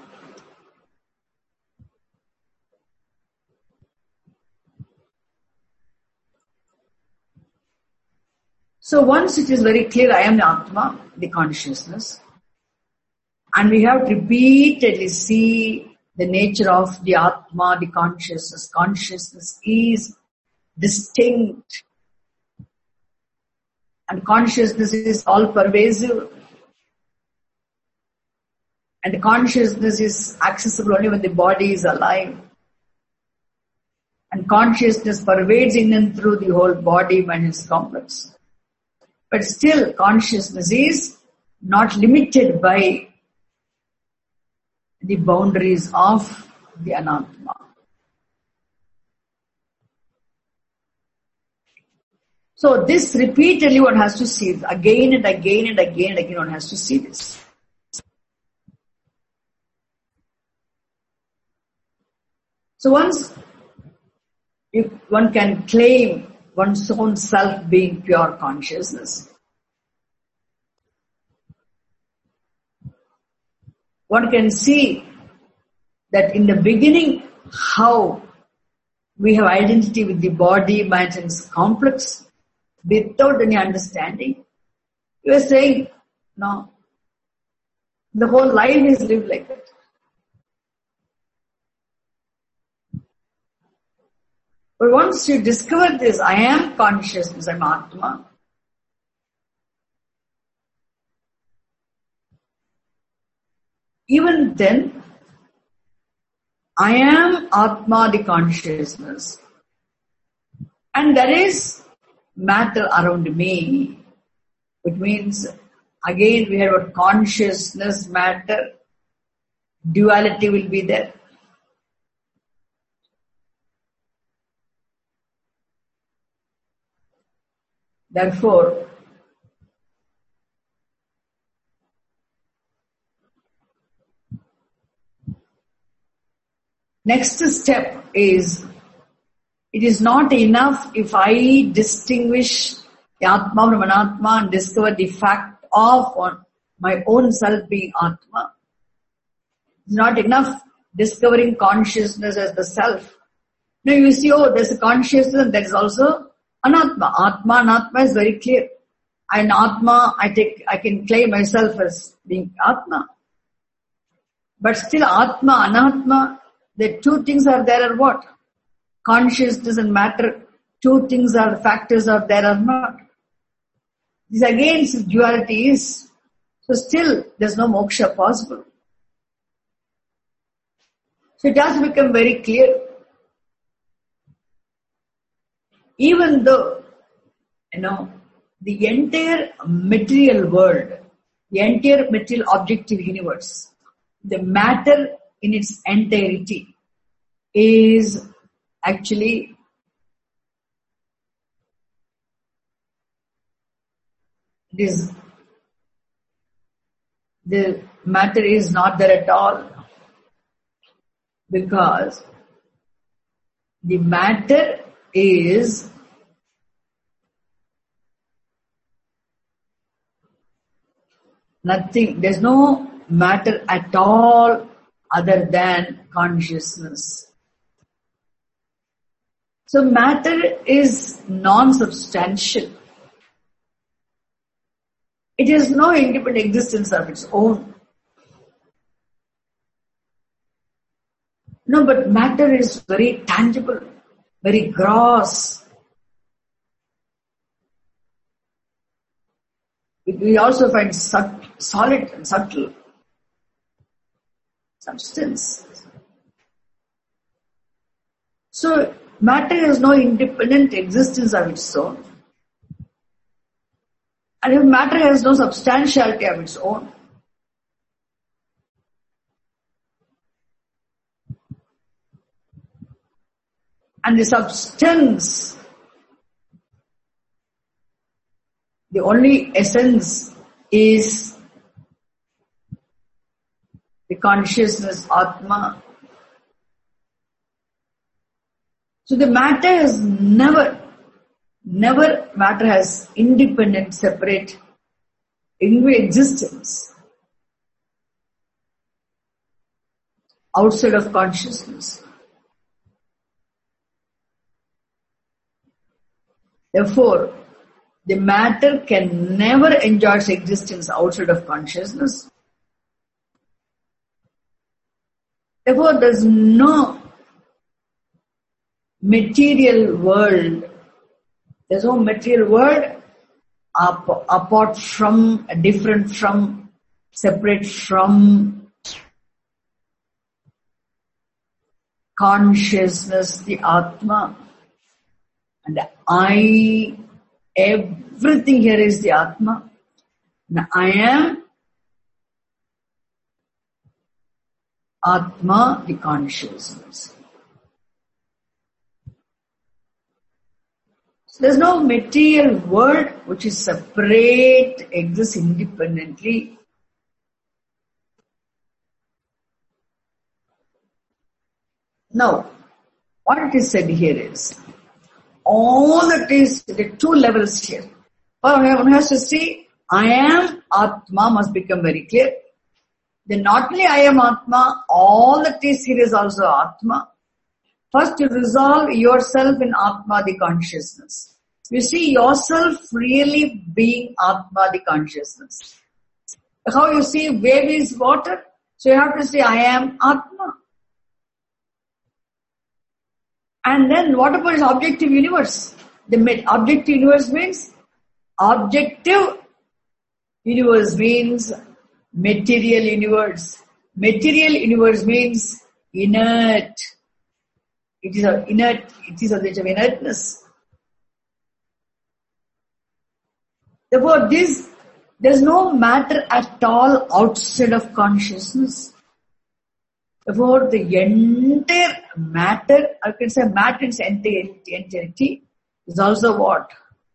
Speaker 1: So once it is very clear, I am the Atma, the consciousness, and we have to repeatedly see the nature of the Atma, the consciousness. Consciousness is distinct, and consciousness is all pervasive, and consciousness is accessible only when the body is alive. And consciousness pervades in and through the whole body, mind is complex. But still, consciousness is not limited by the boundaries of the Anatma. So this repeatedly one has to see, again and again and again and again one has to see this. So once if one can claim one's own self being pure consciousness, one can see that in the beginning how we have identity with the body, mind and complex without any understanding. You are saying, no, the whole life is lived like that. But once you discover this, I am consciousness, I am Atma, even then, I am Atma, the consciousness, and there is matter around me, which means, again we have a consciousness, matter, duality will be there. Therefore, next step is, it is not enough if I distinguish the Atma from Anatma and discover the fact of my own self being Atma. It's not enough discovering consciousness as the self. Now you see, oh, there's a consciousness and there is also Anatma. Atma and Atma is very clear. And Atma, I take, I can claim myself as being Atma. But still Atma, Anatma, the two things are there or what? Consciousness and matter, two things are, factors are there or not. This again is duality is, so still there's no moksha possible. So it has become very clear. Even though, you know, the entire material world, the entire material objective universe, the matter in its entirety is actually this, the matter is not there at all, because the matter is nothing, there's no matter at all other than consciousness. So matter is non-substantial. It has no independent existence of its own. No, but matter is very tangible, very gross. We also find solid and subtle substance. So matter has no independent existence of its own. And if matter has no substantiality of its own, and the substance, the only essence is the consciousness, Atma. So the matter has never, never matter has independent, separate, individual existence outside of consciousness. Therefore, the matter can never enjoy its existence outside of consciousness. Therefore, there is no material world. There is no material world ap- apart from, different from, separate from consciousness, the Atma. And I, everything here is the Atma. Now I am Atma, the consciousness. So there's no material world which is separate, exists independently. Now, what it is said here is, all that is, the two levels here. One has to see, I am Atma must become very clear. Then not only I am Atma, all that is here is also Atma. First you resolve yourself in Atma, the consciousness. You see yourself really being Atma, the consciousness. How you see wave is water, so you have to say I am Atma. And then what about this objective universe? The objective universe means, objective universe means material universe. Material universe means inert. It is a inert, it is a state of inertness. Therefore, this, there is no matter at all outside of consciousness. Therefore, the entire matter, I can say matter is entirety, is also what?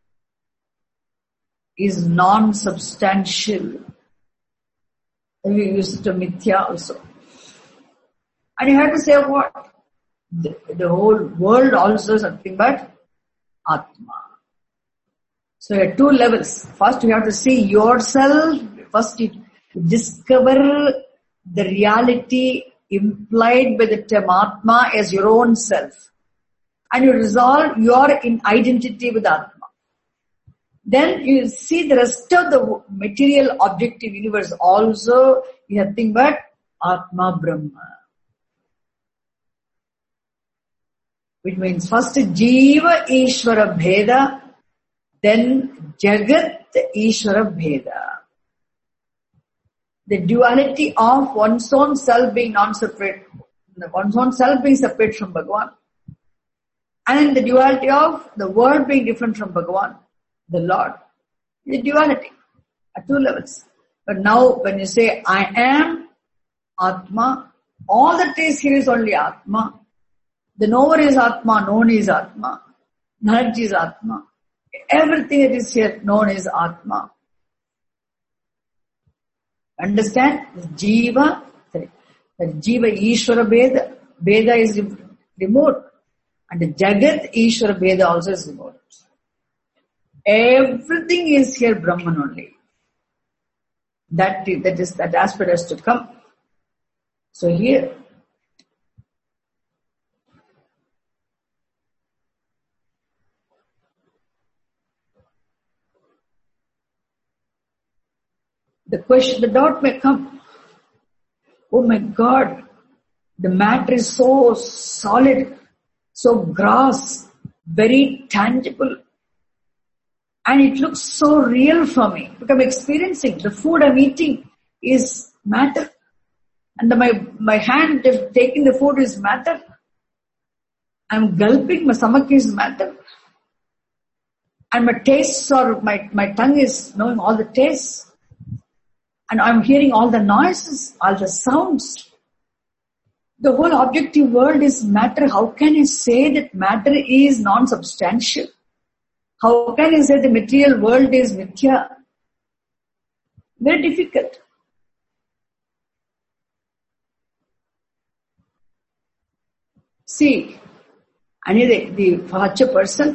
Speaker 1: Is non-substantial. We use the mithya also. And you have to say what? The, the whole world also is nothing but Atma. So you have two levels. First you have to see yourself. First you discover the reality implied by the term Atma as your own self. And you resolve your in identity with Atma. Then you see the rest of the material objective universe also is nothing but Atma Brahma. Which means first Jiva Ishvara Bheda, then Jagat Ishvara Bheda. The duality of one's own self being non-separate, one's own self being separate from Bhagavan, and the duality of the world being different from Bhagavan, the Lord. The duality at two levels. But now when you say, I am Atma, all that is here is only Atma. The knower is Atma, known is Atma. Knowledge is Atma. Everything that is here known is Atma. Understand? Jiva, sorry, the Jiva Ishvara Bheda, Bheda is removed. And the Jagat Ishvara Bheda also is removed. Everything is here Brahman only. That, that is, that aspect has to come. So here, the question, the doubt may come. Oh my God, the matter is so solid, so gross, very tangible. And it looks so real for me. Because I'm experiencing the food I'm eating is matter. And the, my, my hand taking the food is matter. I'm gulping, my stomach is matter. And my tastes or my, my tongue is knowing all the tastes. And I'm hearing all the noises, all the sounds. The whole objective world is matter. How can I say that matter is non-substantial? How can I say the material world is mithya? Very difficult. See, I need the, the for such a person,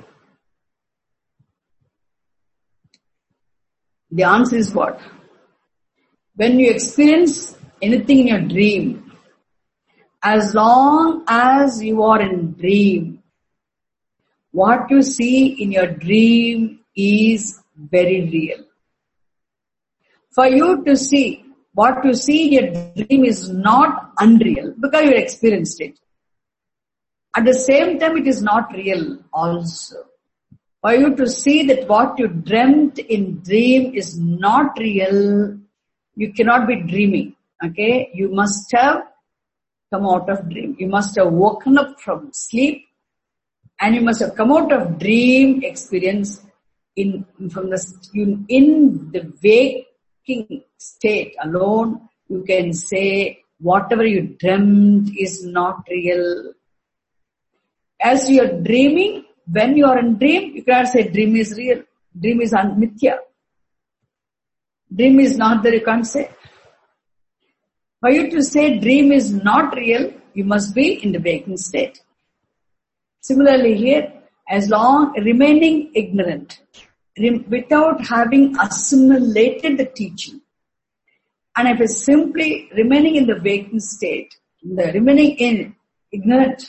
Speaker 1: the answer is what? When you experience anything in your dream, as long as you are in dream, what you see in your dream is very real. For you to see, what you see in your dream is not unreal because you experienced it. At the same time, it is not real also. For you to see that what you dreamt in dream is not real, you cannot be dreaming. Okay? You must have come out of dream. You must have woken up from sleep and you must have come out of dream experience in, from the, in, in the waking state alone. You can say whatever you dreamt is not real. As you are dreaming, when you are in dream, you cannot say dream is real. Dream is mithya. Dream is not there, you can't say. For you to say dream is not real, you must be in the waking state. Similarly here, as long remaining ignorant, without having assimilated the teaching, and if it's simply remaining in the waking state, the remaining in ignorant,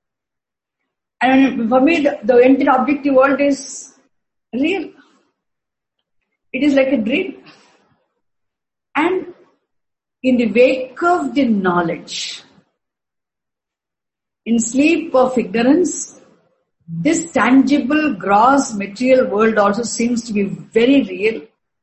Speaker 1: and for me, the, the entire objective world is real. It is like a dream. And in the wake of the knowledge, in sleep of ignorance, this tangible, gross, material world also seems to be very real.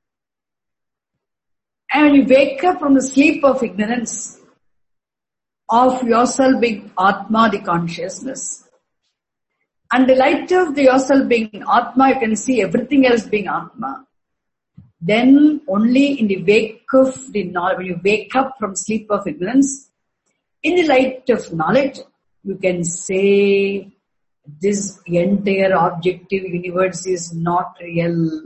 Speaker 1: And when you wake up from the sleep of ignorance, of yourself being Atma, the consciousness, and the light of the yourself being Atma, you can see everything else being Atma. Then only in the wake of the knowledge, when you wake up from sleep of ignorance, in the light of knowledge, you can say this entire objective universe is not real.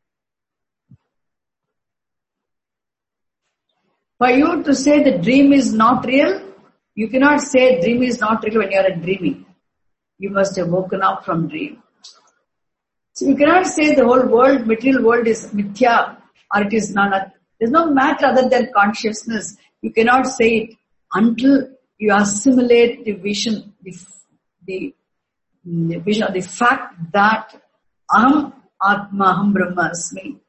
Speaker 1: For you to say the dream is not real, you cannot say dream is not real when you are dreaming. You must have woken up from dream. So you cannot say the whole world, material world is mithya or it is not. There's no matter other than consciousness. You cannot say it until you assimilate the vision, the, the, the vision of the fact that Aham Atma, Aham Brahma Asmi.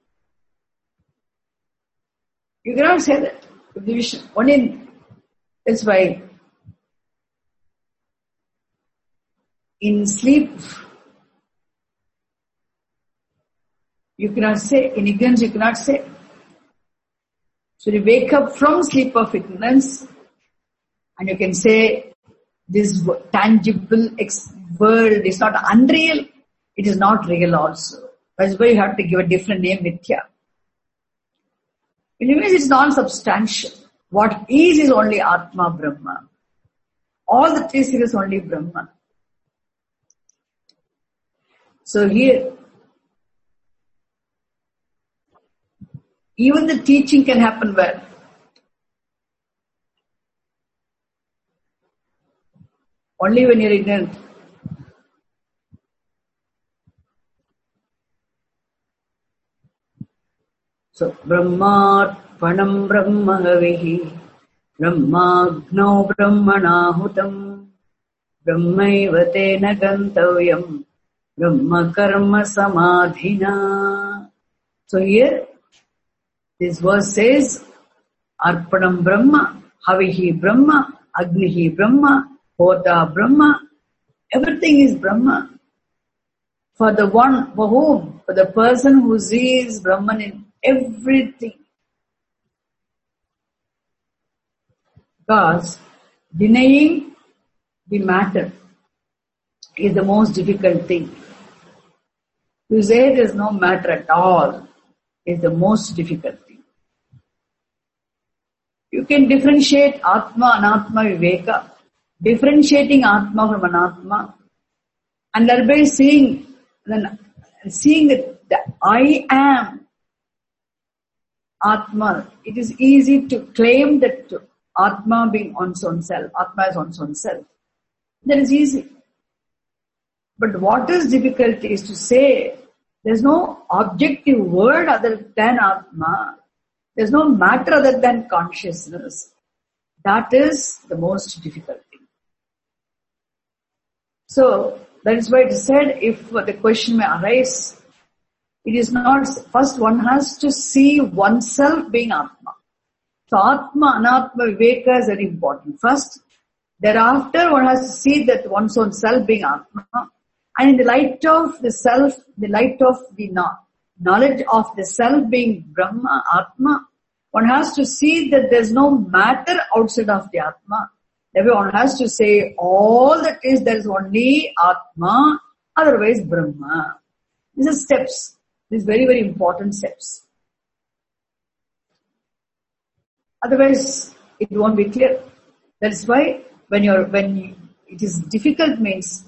Speaker 1: You cannot say that. The vision. Only, that's why in sleep, you cannot say, in ignorance you cannot say. So you wake up from sleep of ignorance and you can say this tangible world is not unreal, it is not real also. That's why you have to give a different name, mithya. In image it's non-substantial. What is is only Atma Brahma. All the three is only Brahma. So here, even the teaching can happen where? Only when you're ignorant. So, Brahmarpanam Brahmahavihi Brahmagno Brahmanahutam Brahmaiva tena gantavyam Brahma karma samadhina. So here, This verse says, Arpanam Brahma, Havihi Brahma, Agnihi Brahma, Hota Brahma. Everything is Brahma. For the one, for whom? For the person who sees Brahman in everything. Because denying the matter is the most difficult thing. To say there is no matter at all is the most difficult thing. You can differentiate Atma, Anatma, Viveka, differentiating Atma from Anatma, and thereby seeing, then seeing that the I am Atma. It is easy to claim that Atma being one's own self, Atma is one's own self. That is easy. But what is difficult is to say there's no objective word other than Atma. There's no matter other than consciousness. That is the most difficult thing. So, that is why it is said, if the question may arise, it is not, first one has to see oneself being Atma. So, Atma, Anatma, Viveka is very important. First, thereafter one has to see that one's own self being Atma. And in the light of the self, the light of the knowledge of the self being Brahma, Atma, one has to see that there's no matter outside of the Atma. Everyone has to say all that is, there is only Atma, otherwise Brahma. These are steps. These very, very important steps. Otherwise, it won't be clear. That's why when you're, when you, it is difficult means,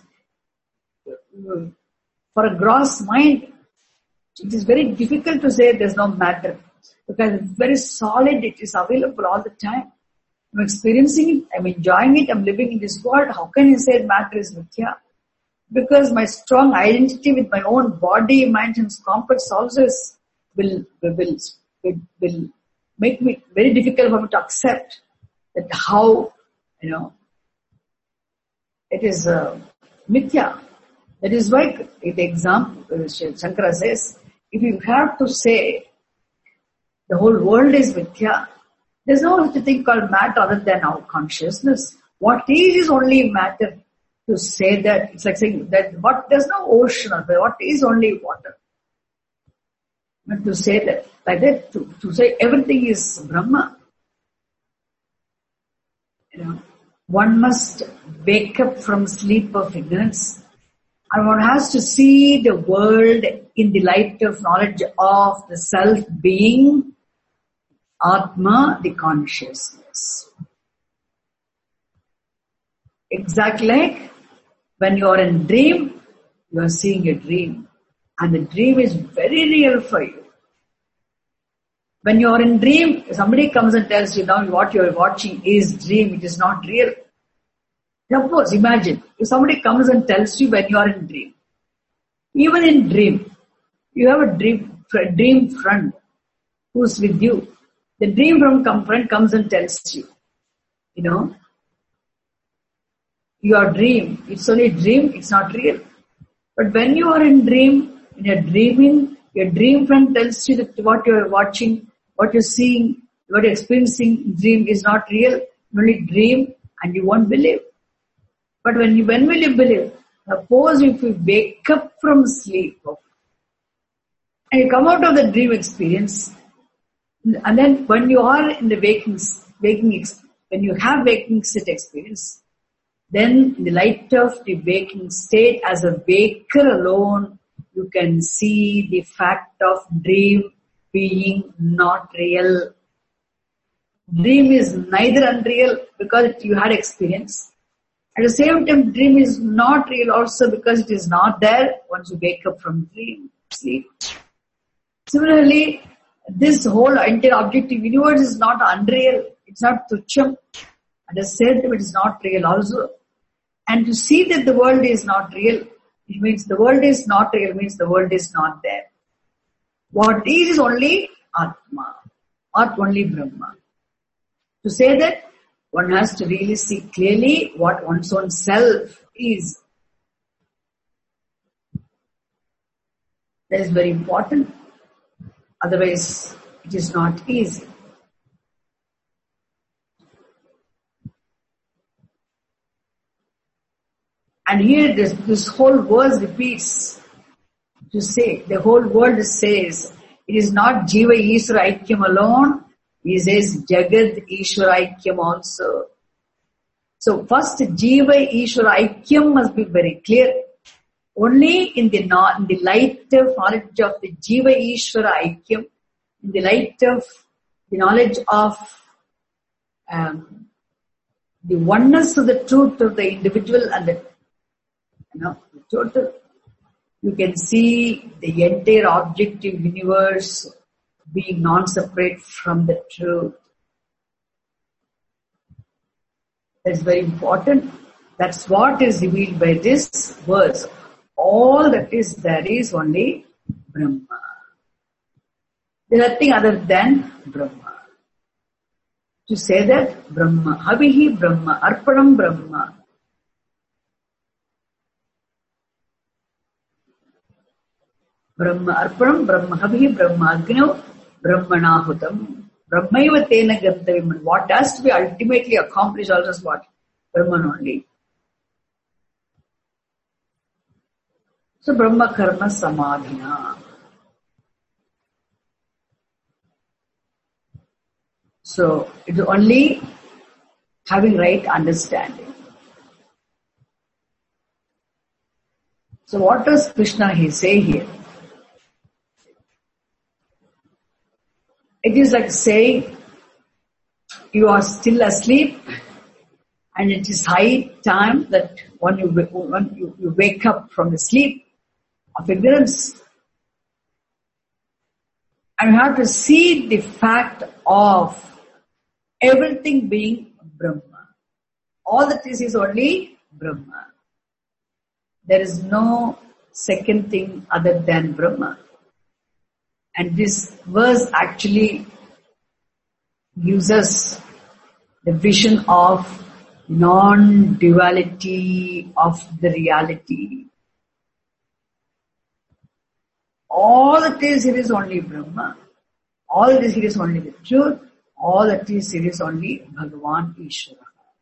Speaker 1: for a gross mind, it is very difficult to say there's no matter. Because it's very solid, it is available all the time. I'm experiencing it, I'm enjoying it, I'm living in this world. How can you say matter is mithya? Because my strong identity with my own body, mind and complex also is, will, will, will, will make me very difficult for me to accept that how, you know, it is uh, mithya. That is why, the example, Shankara says, if you have to say the whole world is mithya, there's no such a thing called matter other than our consciousness. What is is only matter. To say that, it's like saying that what, there's no ocean or what is only water. But to say that, like that, to, to say everything is Brahma, you know, one must wake up from sleep of ignorance. And one has to see the world in the light of knowledge of the self being Atma, the consciousness. Exactly like when you are in dream, you are seeing a dream. And the dream is very real for you. When you are in dream, somebody comes and tells you now what you are watching is dream, it is not real. Suppose, imagine, if somebody comes and tells you when you are in dream, even in dream, you have a dream, a dream friend who's with you. The dream from friend comes and tells you, you know, your dream, it's only a dream, it's not real. But when you are in dream, when you're dreaming, your dream friend tells you that what you're watching, what you're seeing, what you're experiencing in dream is not real, only dream, and you won't believe. But when you, when will you believe? Suppose if you wake up from sleep and you come out of the dream experience, and then when you are in the waking, waking, when you have waking state experience, then in the light of the waking state as a waker alone, you can see the fact of dream being not real. Dream is neither unreal because you had experience. At the same time, dream is not real also because it is not there once you wake up from dream, sleep. Similarly, this whole entire objective universe is not unreal. It's not tucham. At the same time, it is not real also. And to see that the world is not real, it means the world is not real, means the world is not there. What is is only Atma, or only Brahma. To say that, one has to really see clearly what one's own self is. That is very important. Otherwise, It is not easy. And here this, this whole verse repeats to say, the whole world says, it is not Jiva Ishvara Aikyam alone, he says Jagat Ishvara Aikyam also. So first Jiva Ishvara Aikyam must be very clear. Only in the, in the light of knowledge of the Jiva Ishvara Aikyam, in the light of the knowledge of um, the oneness of the truth of the individual and the, you know, the total, you can see the entire objective universe being non-separate from the truth. That's very important. That's what is revealed by this verse. All that is there is only Brahma. There is nothing other than Brahma. To say that Brahma, Havihi Brahma, Arpanam Brahma. Brahma, Arpanam Brahma, Havihi Brahma, Agno Brahmanahutam. Brahmaiva tena gantavim. What has to be ultimately accomplished also is what? Brahman only. So Brahma Karma Samadhina. So it is only having right understanding. So what does Krishna he say here? It is like saying you are still asleep and it is high time that when you, when you, you wake up from the sleep of ignorance, and you have to see the fact of everything being Brahma. All that is is only Brahma. There is no second thing other than Brahma. And this verse actually gives us the vision of non-duality of the reality. All that is, it is only Brahma. All that is, it is only the truth. All that is, it is only Bhagavan Ishvara.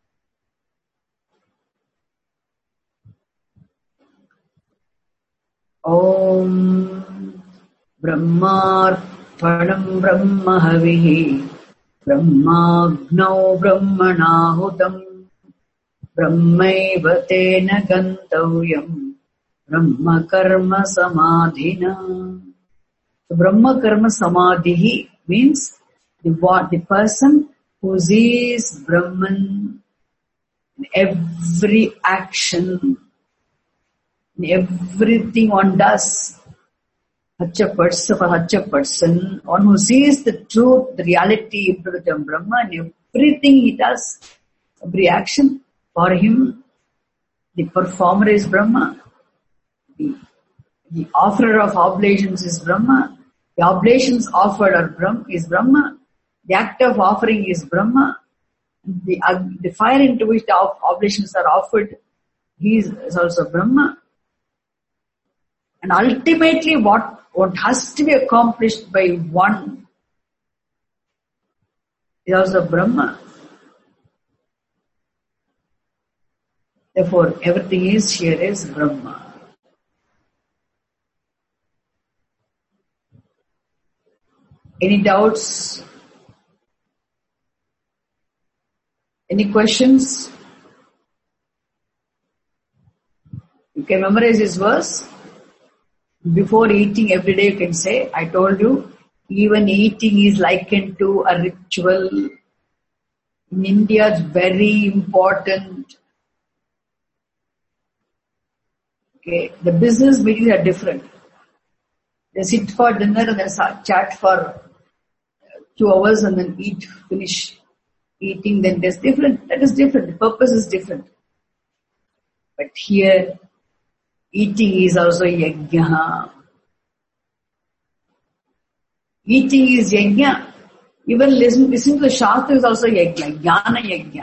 Speaker 1: Om Brahmarpanam Brahma Havihi Brahmagnau Brahmanahutam Brahmaiva tena gantavyam Brahma Karma Samadhina. So Brahma Karma Samadhi means the, what, the person who sees Brahman in every action, in everything one does. Such a person, for such a person, one who sees the truth, the reality of the Brahma and everything he does, every action, for him, the performer is Brahma. The, the offerer of oblations is Brahma. The oblations offered are Brahma, is Brahma. The act of offering is Brahma. The, uh, the fire into which the oblations are offered, he is, is also Brahma. And ultimately what, what has to be accomplished by one is also Brahma. Therefore, everything is here is Brahma. Any doubts? Any questions? You can memorize this verse. Before eating every day you can say, I told you, even eating is likened to a ritual. In India it's very important. Okay, the business meetings are different. They sit for dinner and then chat for two hours and then eat, finish eating, then there's different. That is different. The purpose is different. But here, eating is also yajna. Eating is yajna. Even listen, listen to the Shastra is also yajna. Jnana yajna.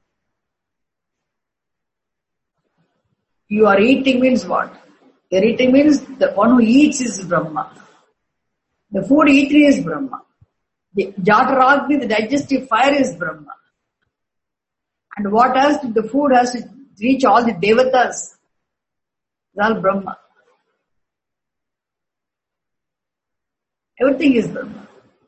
Speaker 1: You are eating means what? Your eating means the one who eats is Brahma. The food eaten is Brahma. The Jataragni, the digestive fire is Brahma. And what has to, the food has to reach all the devatas. It's all Brahma. Everything is Brahma.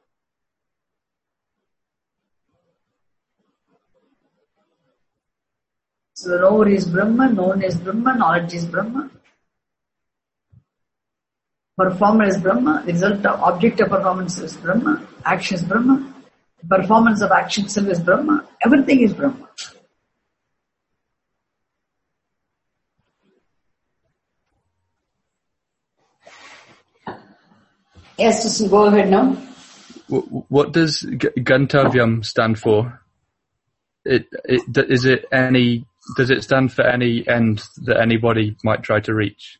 Speaker 1: So the knower is Brahma, known is Brahma, knowledge is Brahma. Performer is Brahma, the result of object of performance is Brahma, action is Brahma, the performance of action itself is Brahma, everything is Brahma. Yes, just go ahead now.
Speaker 2: What does Gantavyam stand for? It, it, is it any, does it stand for any end that anybody might try to reach?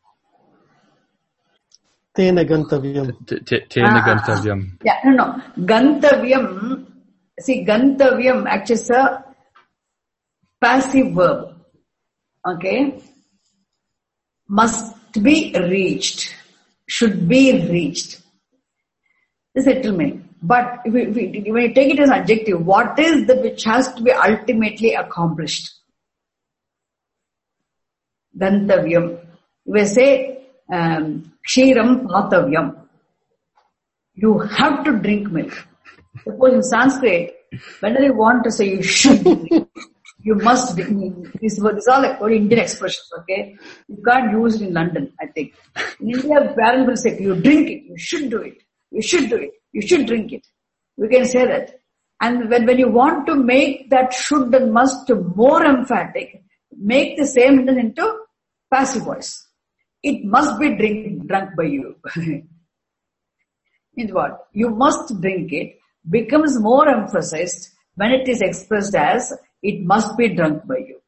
Speaker 3: Tena Gantavyam.
Speaker 2: Tena Gantavyam.
Speaker 1: Yeah, no, no. Gantavyam, see, Gantavyam actually is a passive verb. Okay? Must be reached. Should be reached. This is settlement. But if we, if we, when you take it as adjective, what is that which has to be ultimately accomplished? Gantavyam. We say, um, Kshiram Patavyam. You have to drink milk. Suppose in Sanskrit, whenever you want to say you should drink, you must drink. These are all like very Indian expressions, okay? You can't use it in London, I think. In India, parents will say, you drink it, you should do it, you should do it, you should drink it. We can say that. And when, when you want to make that should and must more emphatic, make the same into passive voice. It must be drink, drunk by you. Means what? You must drink it becomes more emphasized when it is expressed as it must be drunk by you.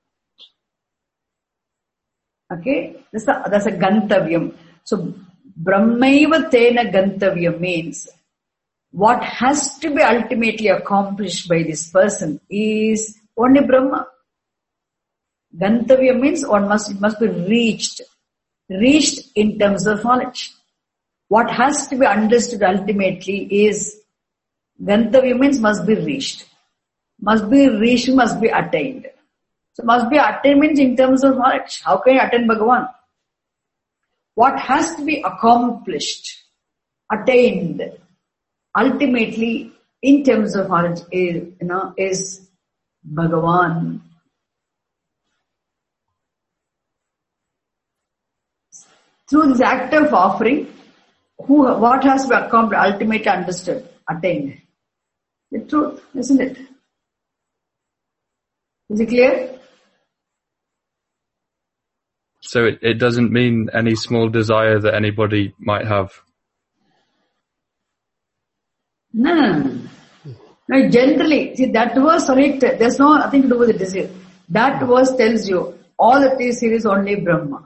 Speaker 1: Okay? That's a, that's a Gantavyam. So, Brahmaiva Tena Gantavyam means what has to be ultimately accomplished by this person is only Brahma. Gantavyam means one must, it must be reached. Reached in terms of knowledge. What has to be understood ultimately is Gantavyam means must be reached. Must be reached, must be attained. So must be attained means in terms of knowledge. How can you attain Bhagavan? What has to be accomplished, attained, ultimately in terms of knowledge is, you know, is Bhagavan. Through this act of offering, who, what has to be accomplished, ultimately understood, attained? The truth, isn't it? Is it clear?
Speaker 2: So it, it doesn't mean any small desire that anybody might have.
Speaker 1: No, no, no. No, generally, see that verse on it, there's no nothing to do with the desire. That verse tells you, all that is here is only Brahma.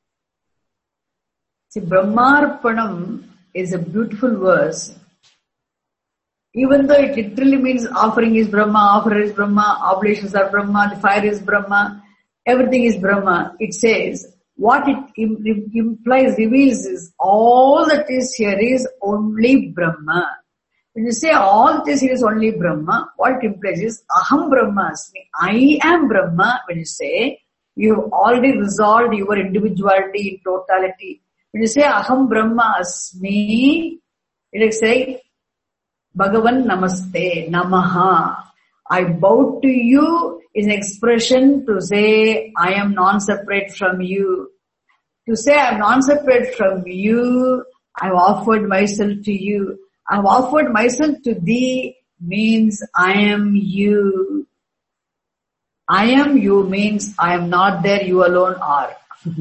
Speaker 1: See, Brahmarpanam is a beautiful verse. Even though it literally means offering is Brahma, offer is Brahma, oblations are Brahma, the fire is Brahma, everything is Brahma. It says, what it im- implies, reveals is, all that is here is only Brahma. When you say all that is here is only Brahma, what it implies is, Aham Brahmasmi, I am Brahma. When you say, you have already resolved your individuality in totality. When you say Aham Brahma Asmi, it is saying Bhagavan Namaste, Namaha. I bow to you is an expression to say I am non-separate from you. To say I am non-separate from you, I have offered myself to you. I have offered myself to thee means I am you. I am you means I am not there, you alone are.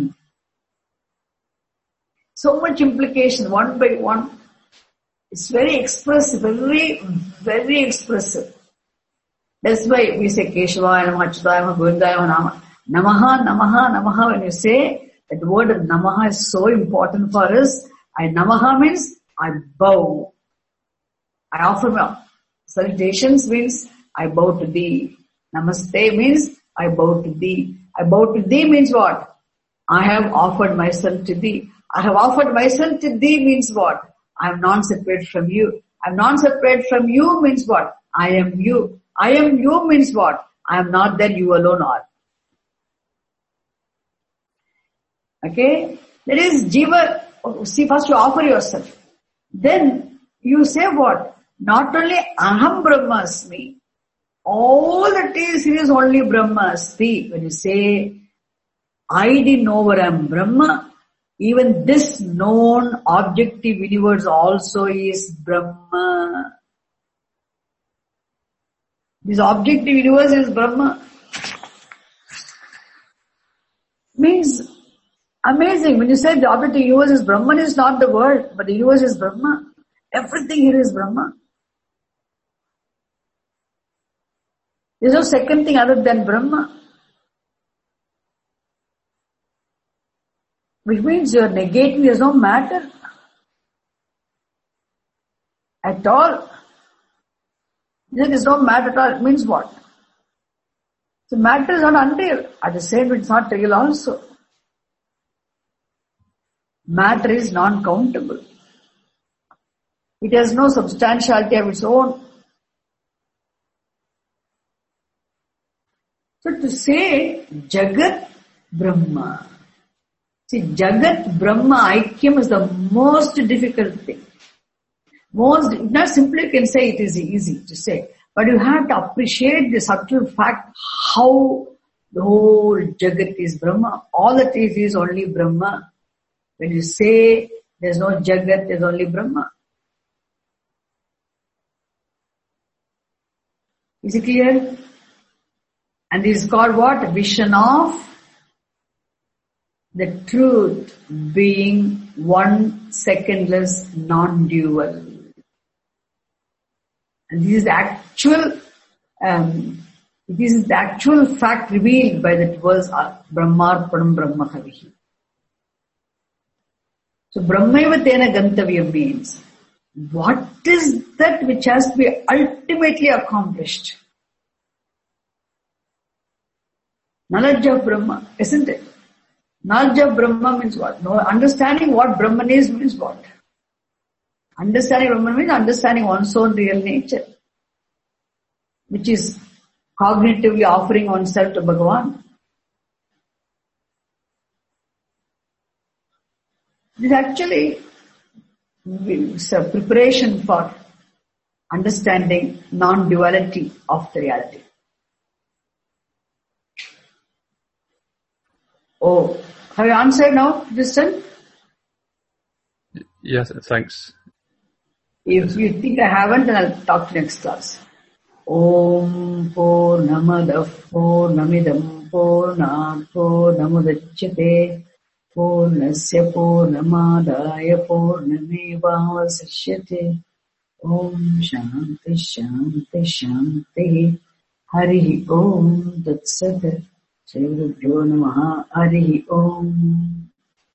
Speaker 1: So much implication, one by one. It's very expressive, very, very expressive. That's why we say Keshava, Namaha, Achyutaya, Govindaya, Namaha. Namaha, Namaha, Namaha. When you say that word of Namaha is so important for us. I Namaha means I bow. I offer my salutations means I bow to thee. Namaste means I bow to thee. I bow to thee means what? I have offered myself to thee. I have offered myself to thee means what? I am non-separate from you. I'm not separate from you means what? I am you. I am you means what? I am not that you alone are. Okay? That is jiva. See, first you offer yourself. Then you say what? Not only aham brahmasmi. All that is, is only brahmasmi. When you say, I didn't know what I am Brahma, even this known objective universe also is Brahma. This objective universe is Brahma. Means amazing. When you say the objective universe is Brahman, is not the word, but the universe is Brahma. Everything here is Brahma. There is no second thing other than Brahma. Which means you are negating, there is no matter at all. There is no matter at all. It means what? So matter is not unreal. At the same time, it's not real also. Matter is non-countable. It has no substantiality of its own. So to say Jagat Brahma. See, Jagat Brahma Aikyam is the most difficult thing. Most, not simply you can say it is easy to say, but you have to appreciate the subtle fact how the whole Jagat is Brahma. All that is is only Brahma. When you say there's no Jagat, there's only Brahma. Is it clear? And this is called what? Vision of the truth being one secondless, non-dual. And this is the actual, um, this is the actual fact revealed by that verse, Brahmarpanam Brahma Havihi. So Brahmaiva Tena Gantavya means, what is that which has to be ultimately accomplished? Knowledge of Brahma, isn't it? Knowledge of Brahma means what? No, understanding what Brahman is means what? Understanding Brahman means understanding one's own real nature, which is cognitively offering oneself to Bhagavan. This actually is a preparation for understanding non-duality of the reality. Oh, have you answered now, Justin?
Speaker 2: Yes, thanks.
Speaker 1: If you think I haven't, then I'll talk to you next class. Om Purnamadav Purnamidam Purnat Purnamudachyate Purnasya Purnamadaya Purnamevavasishyate. Om Shanti Shanti Shanti. Hari Om Tat Sat. Shri Guru Namaha. Hari Om.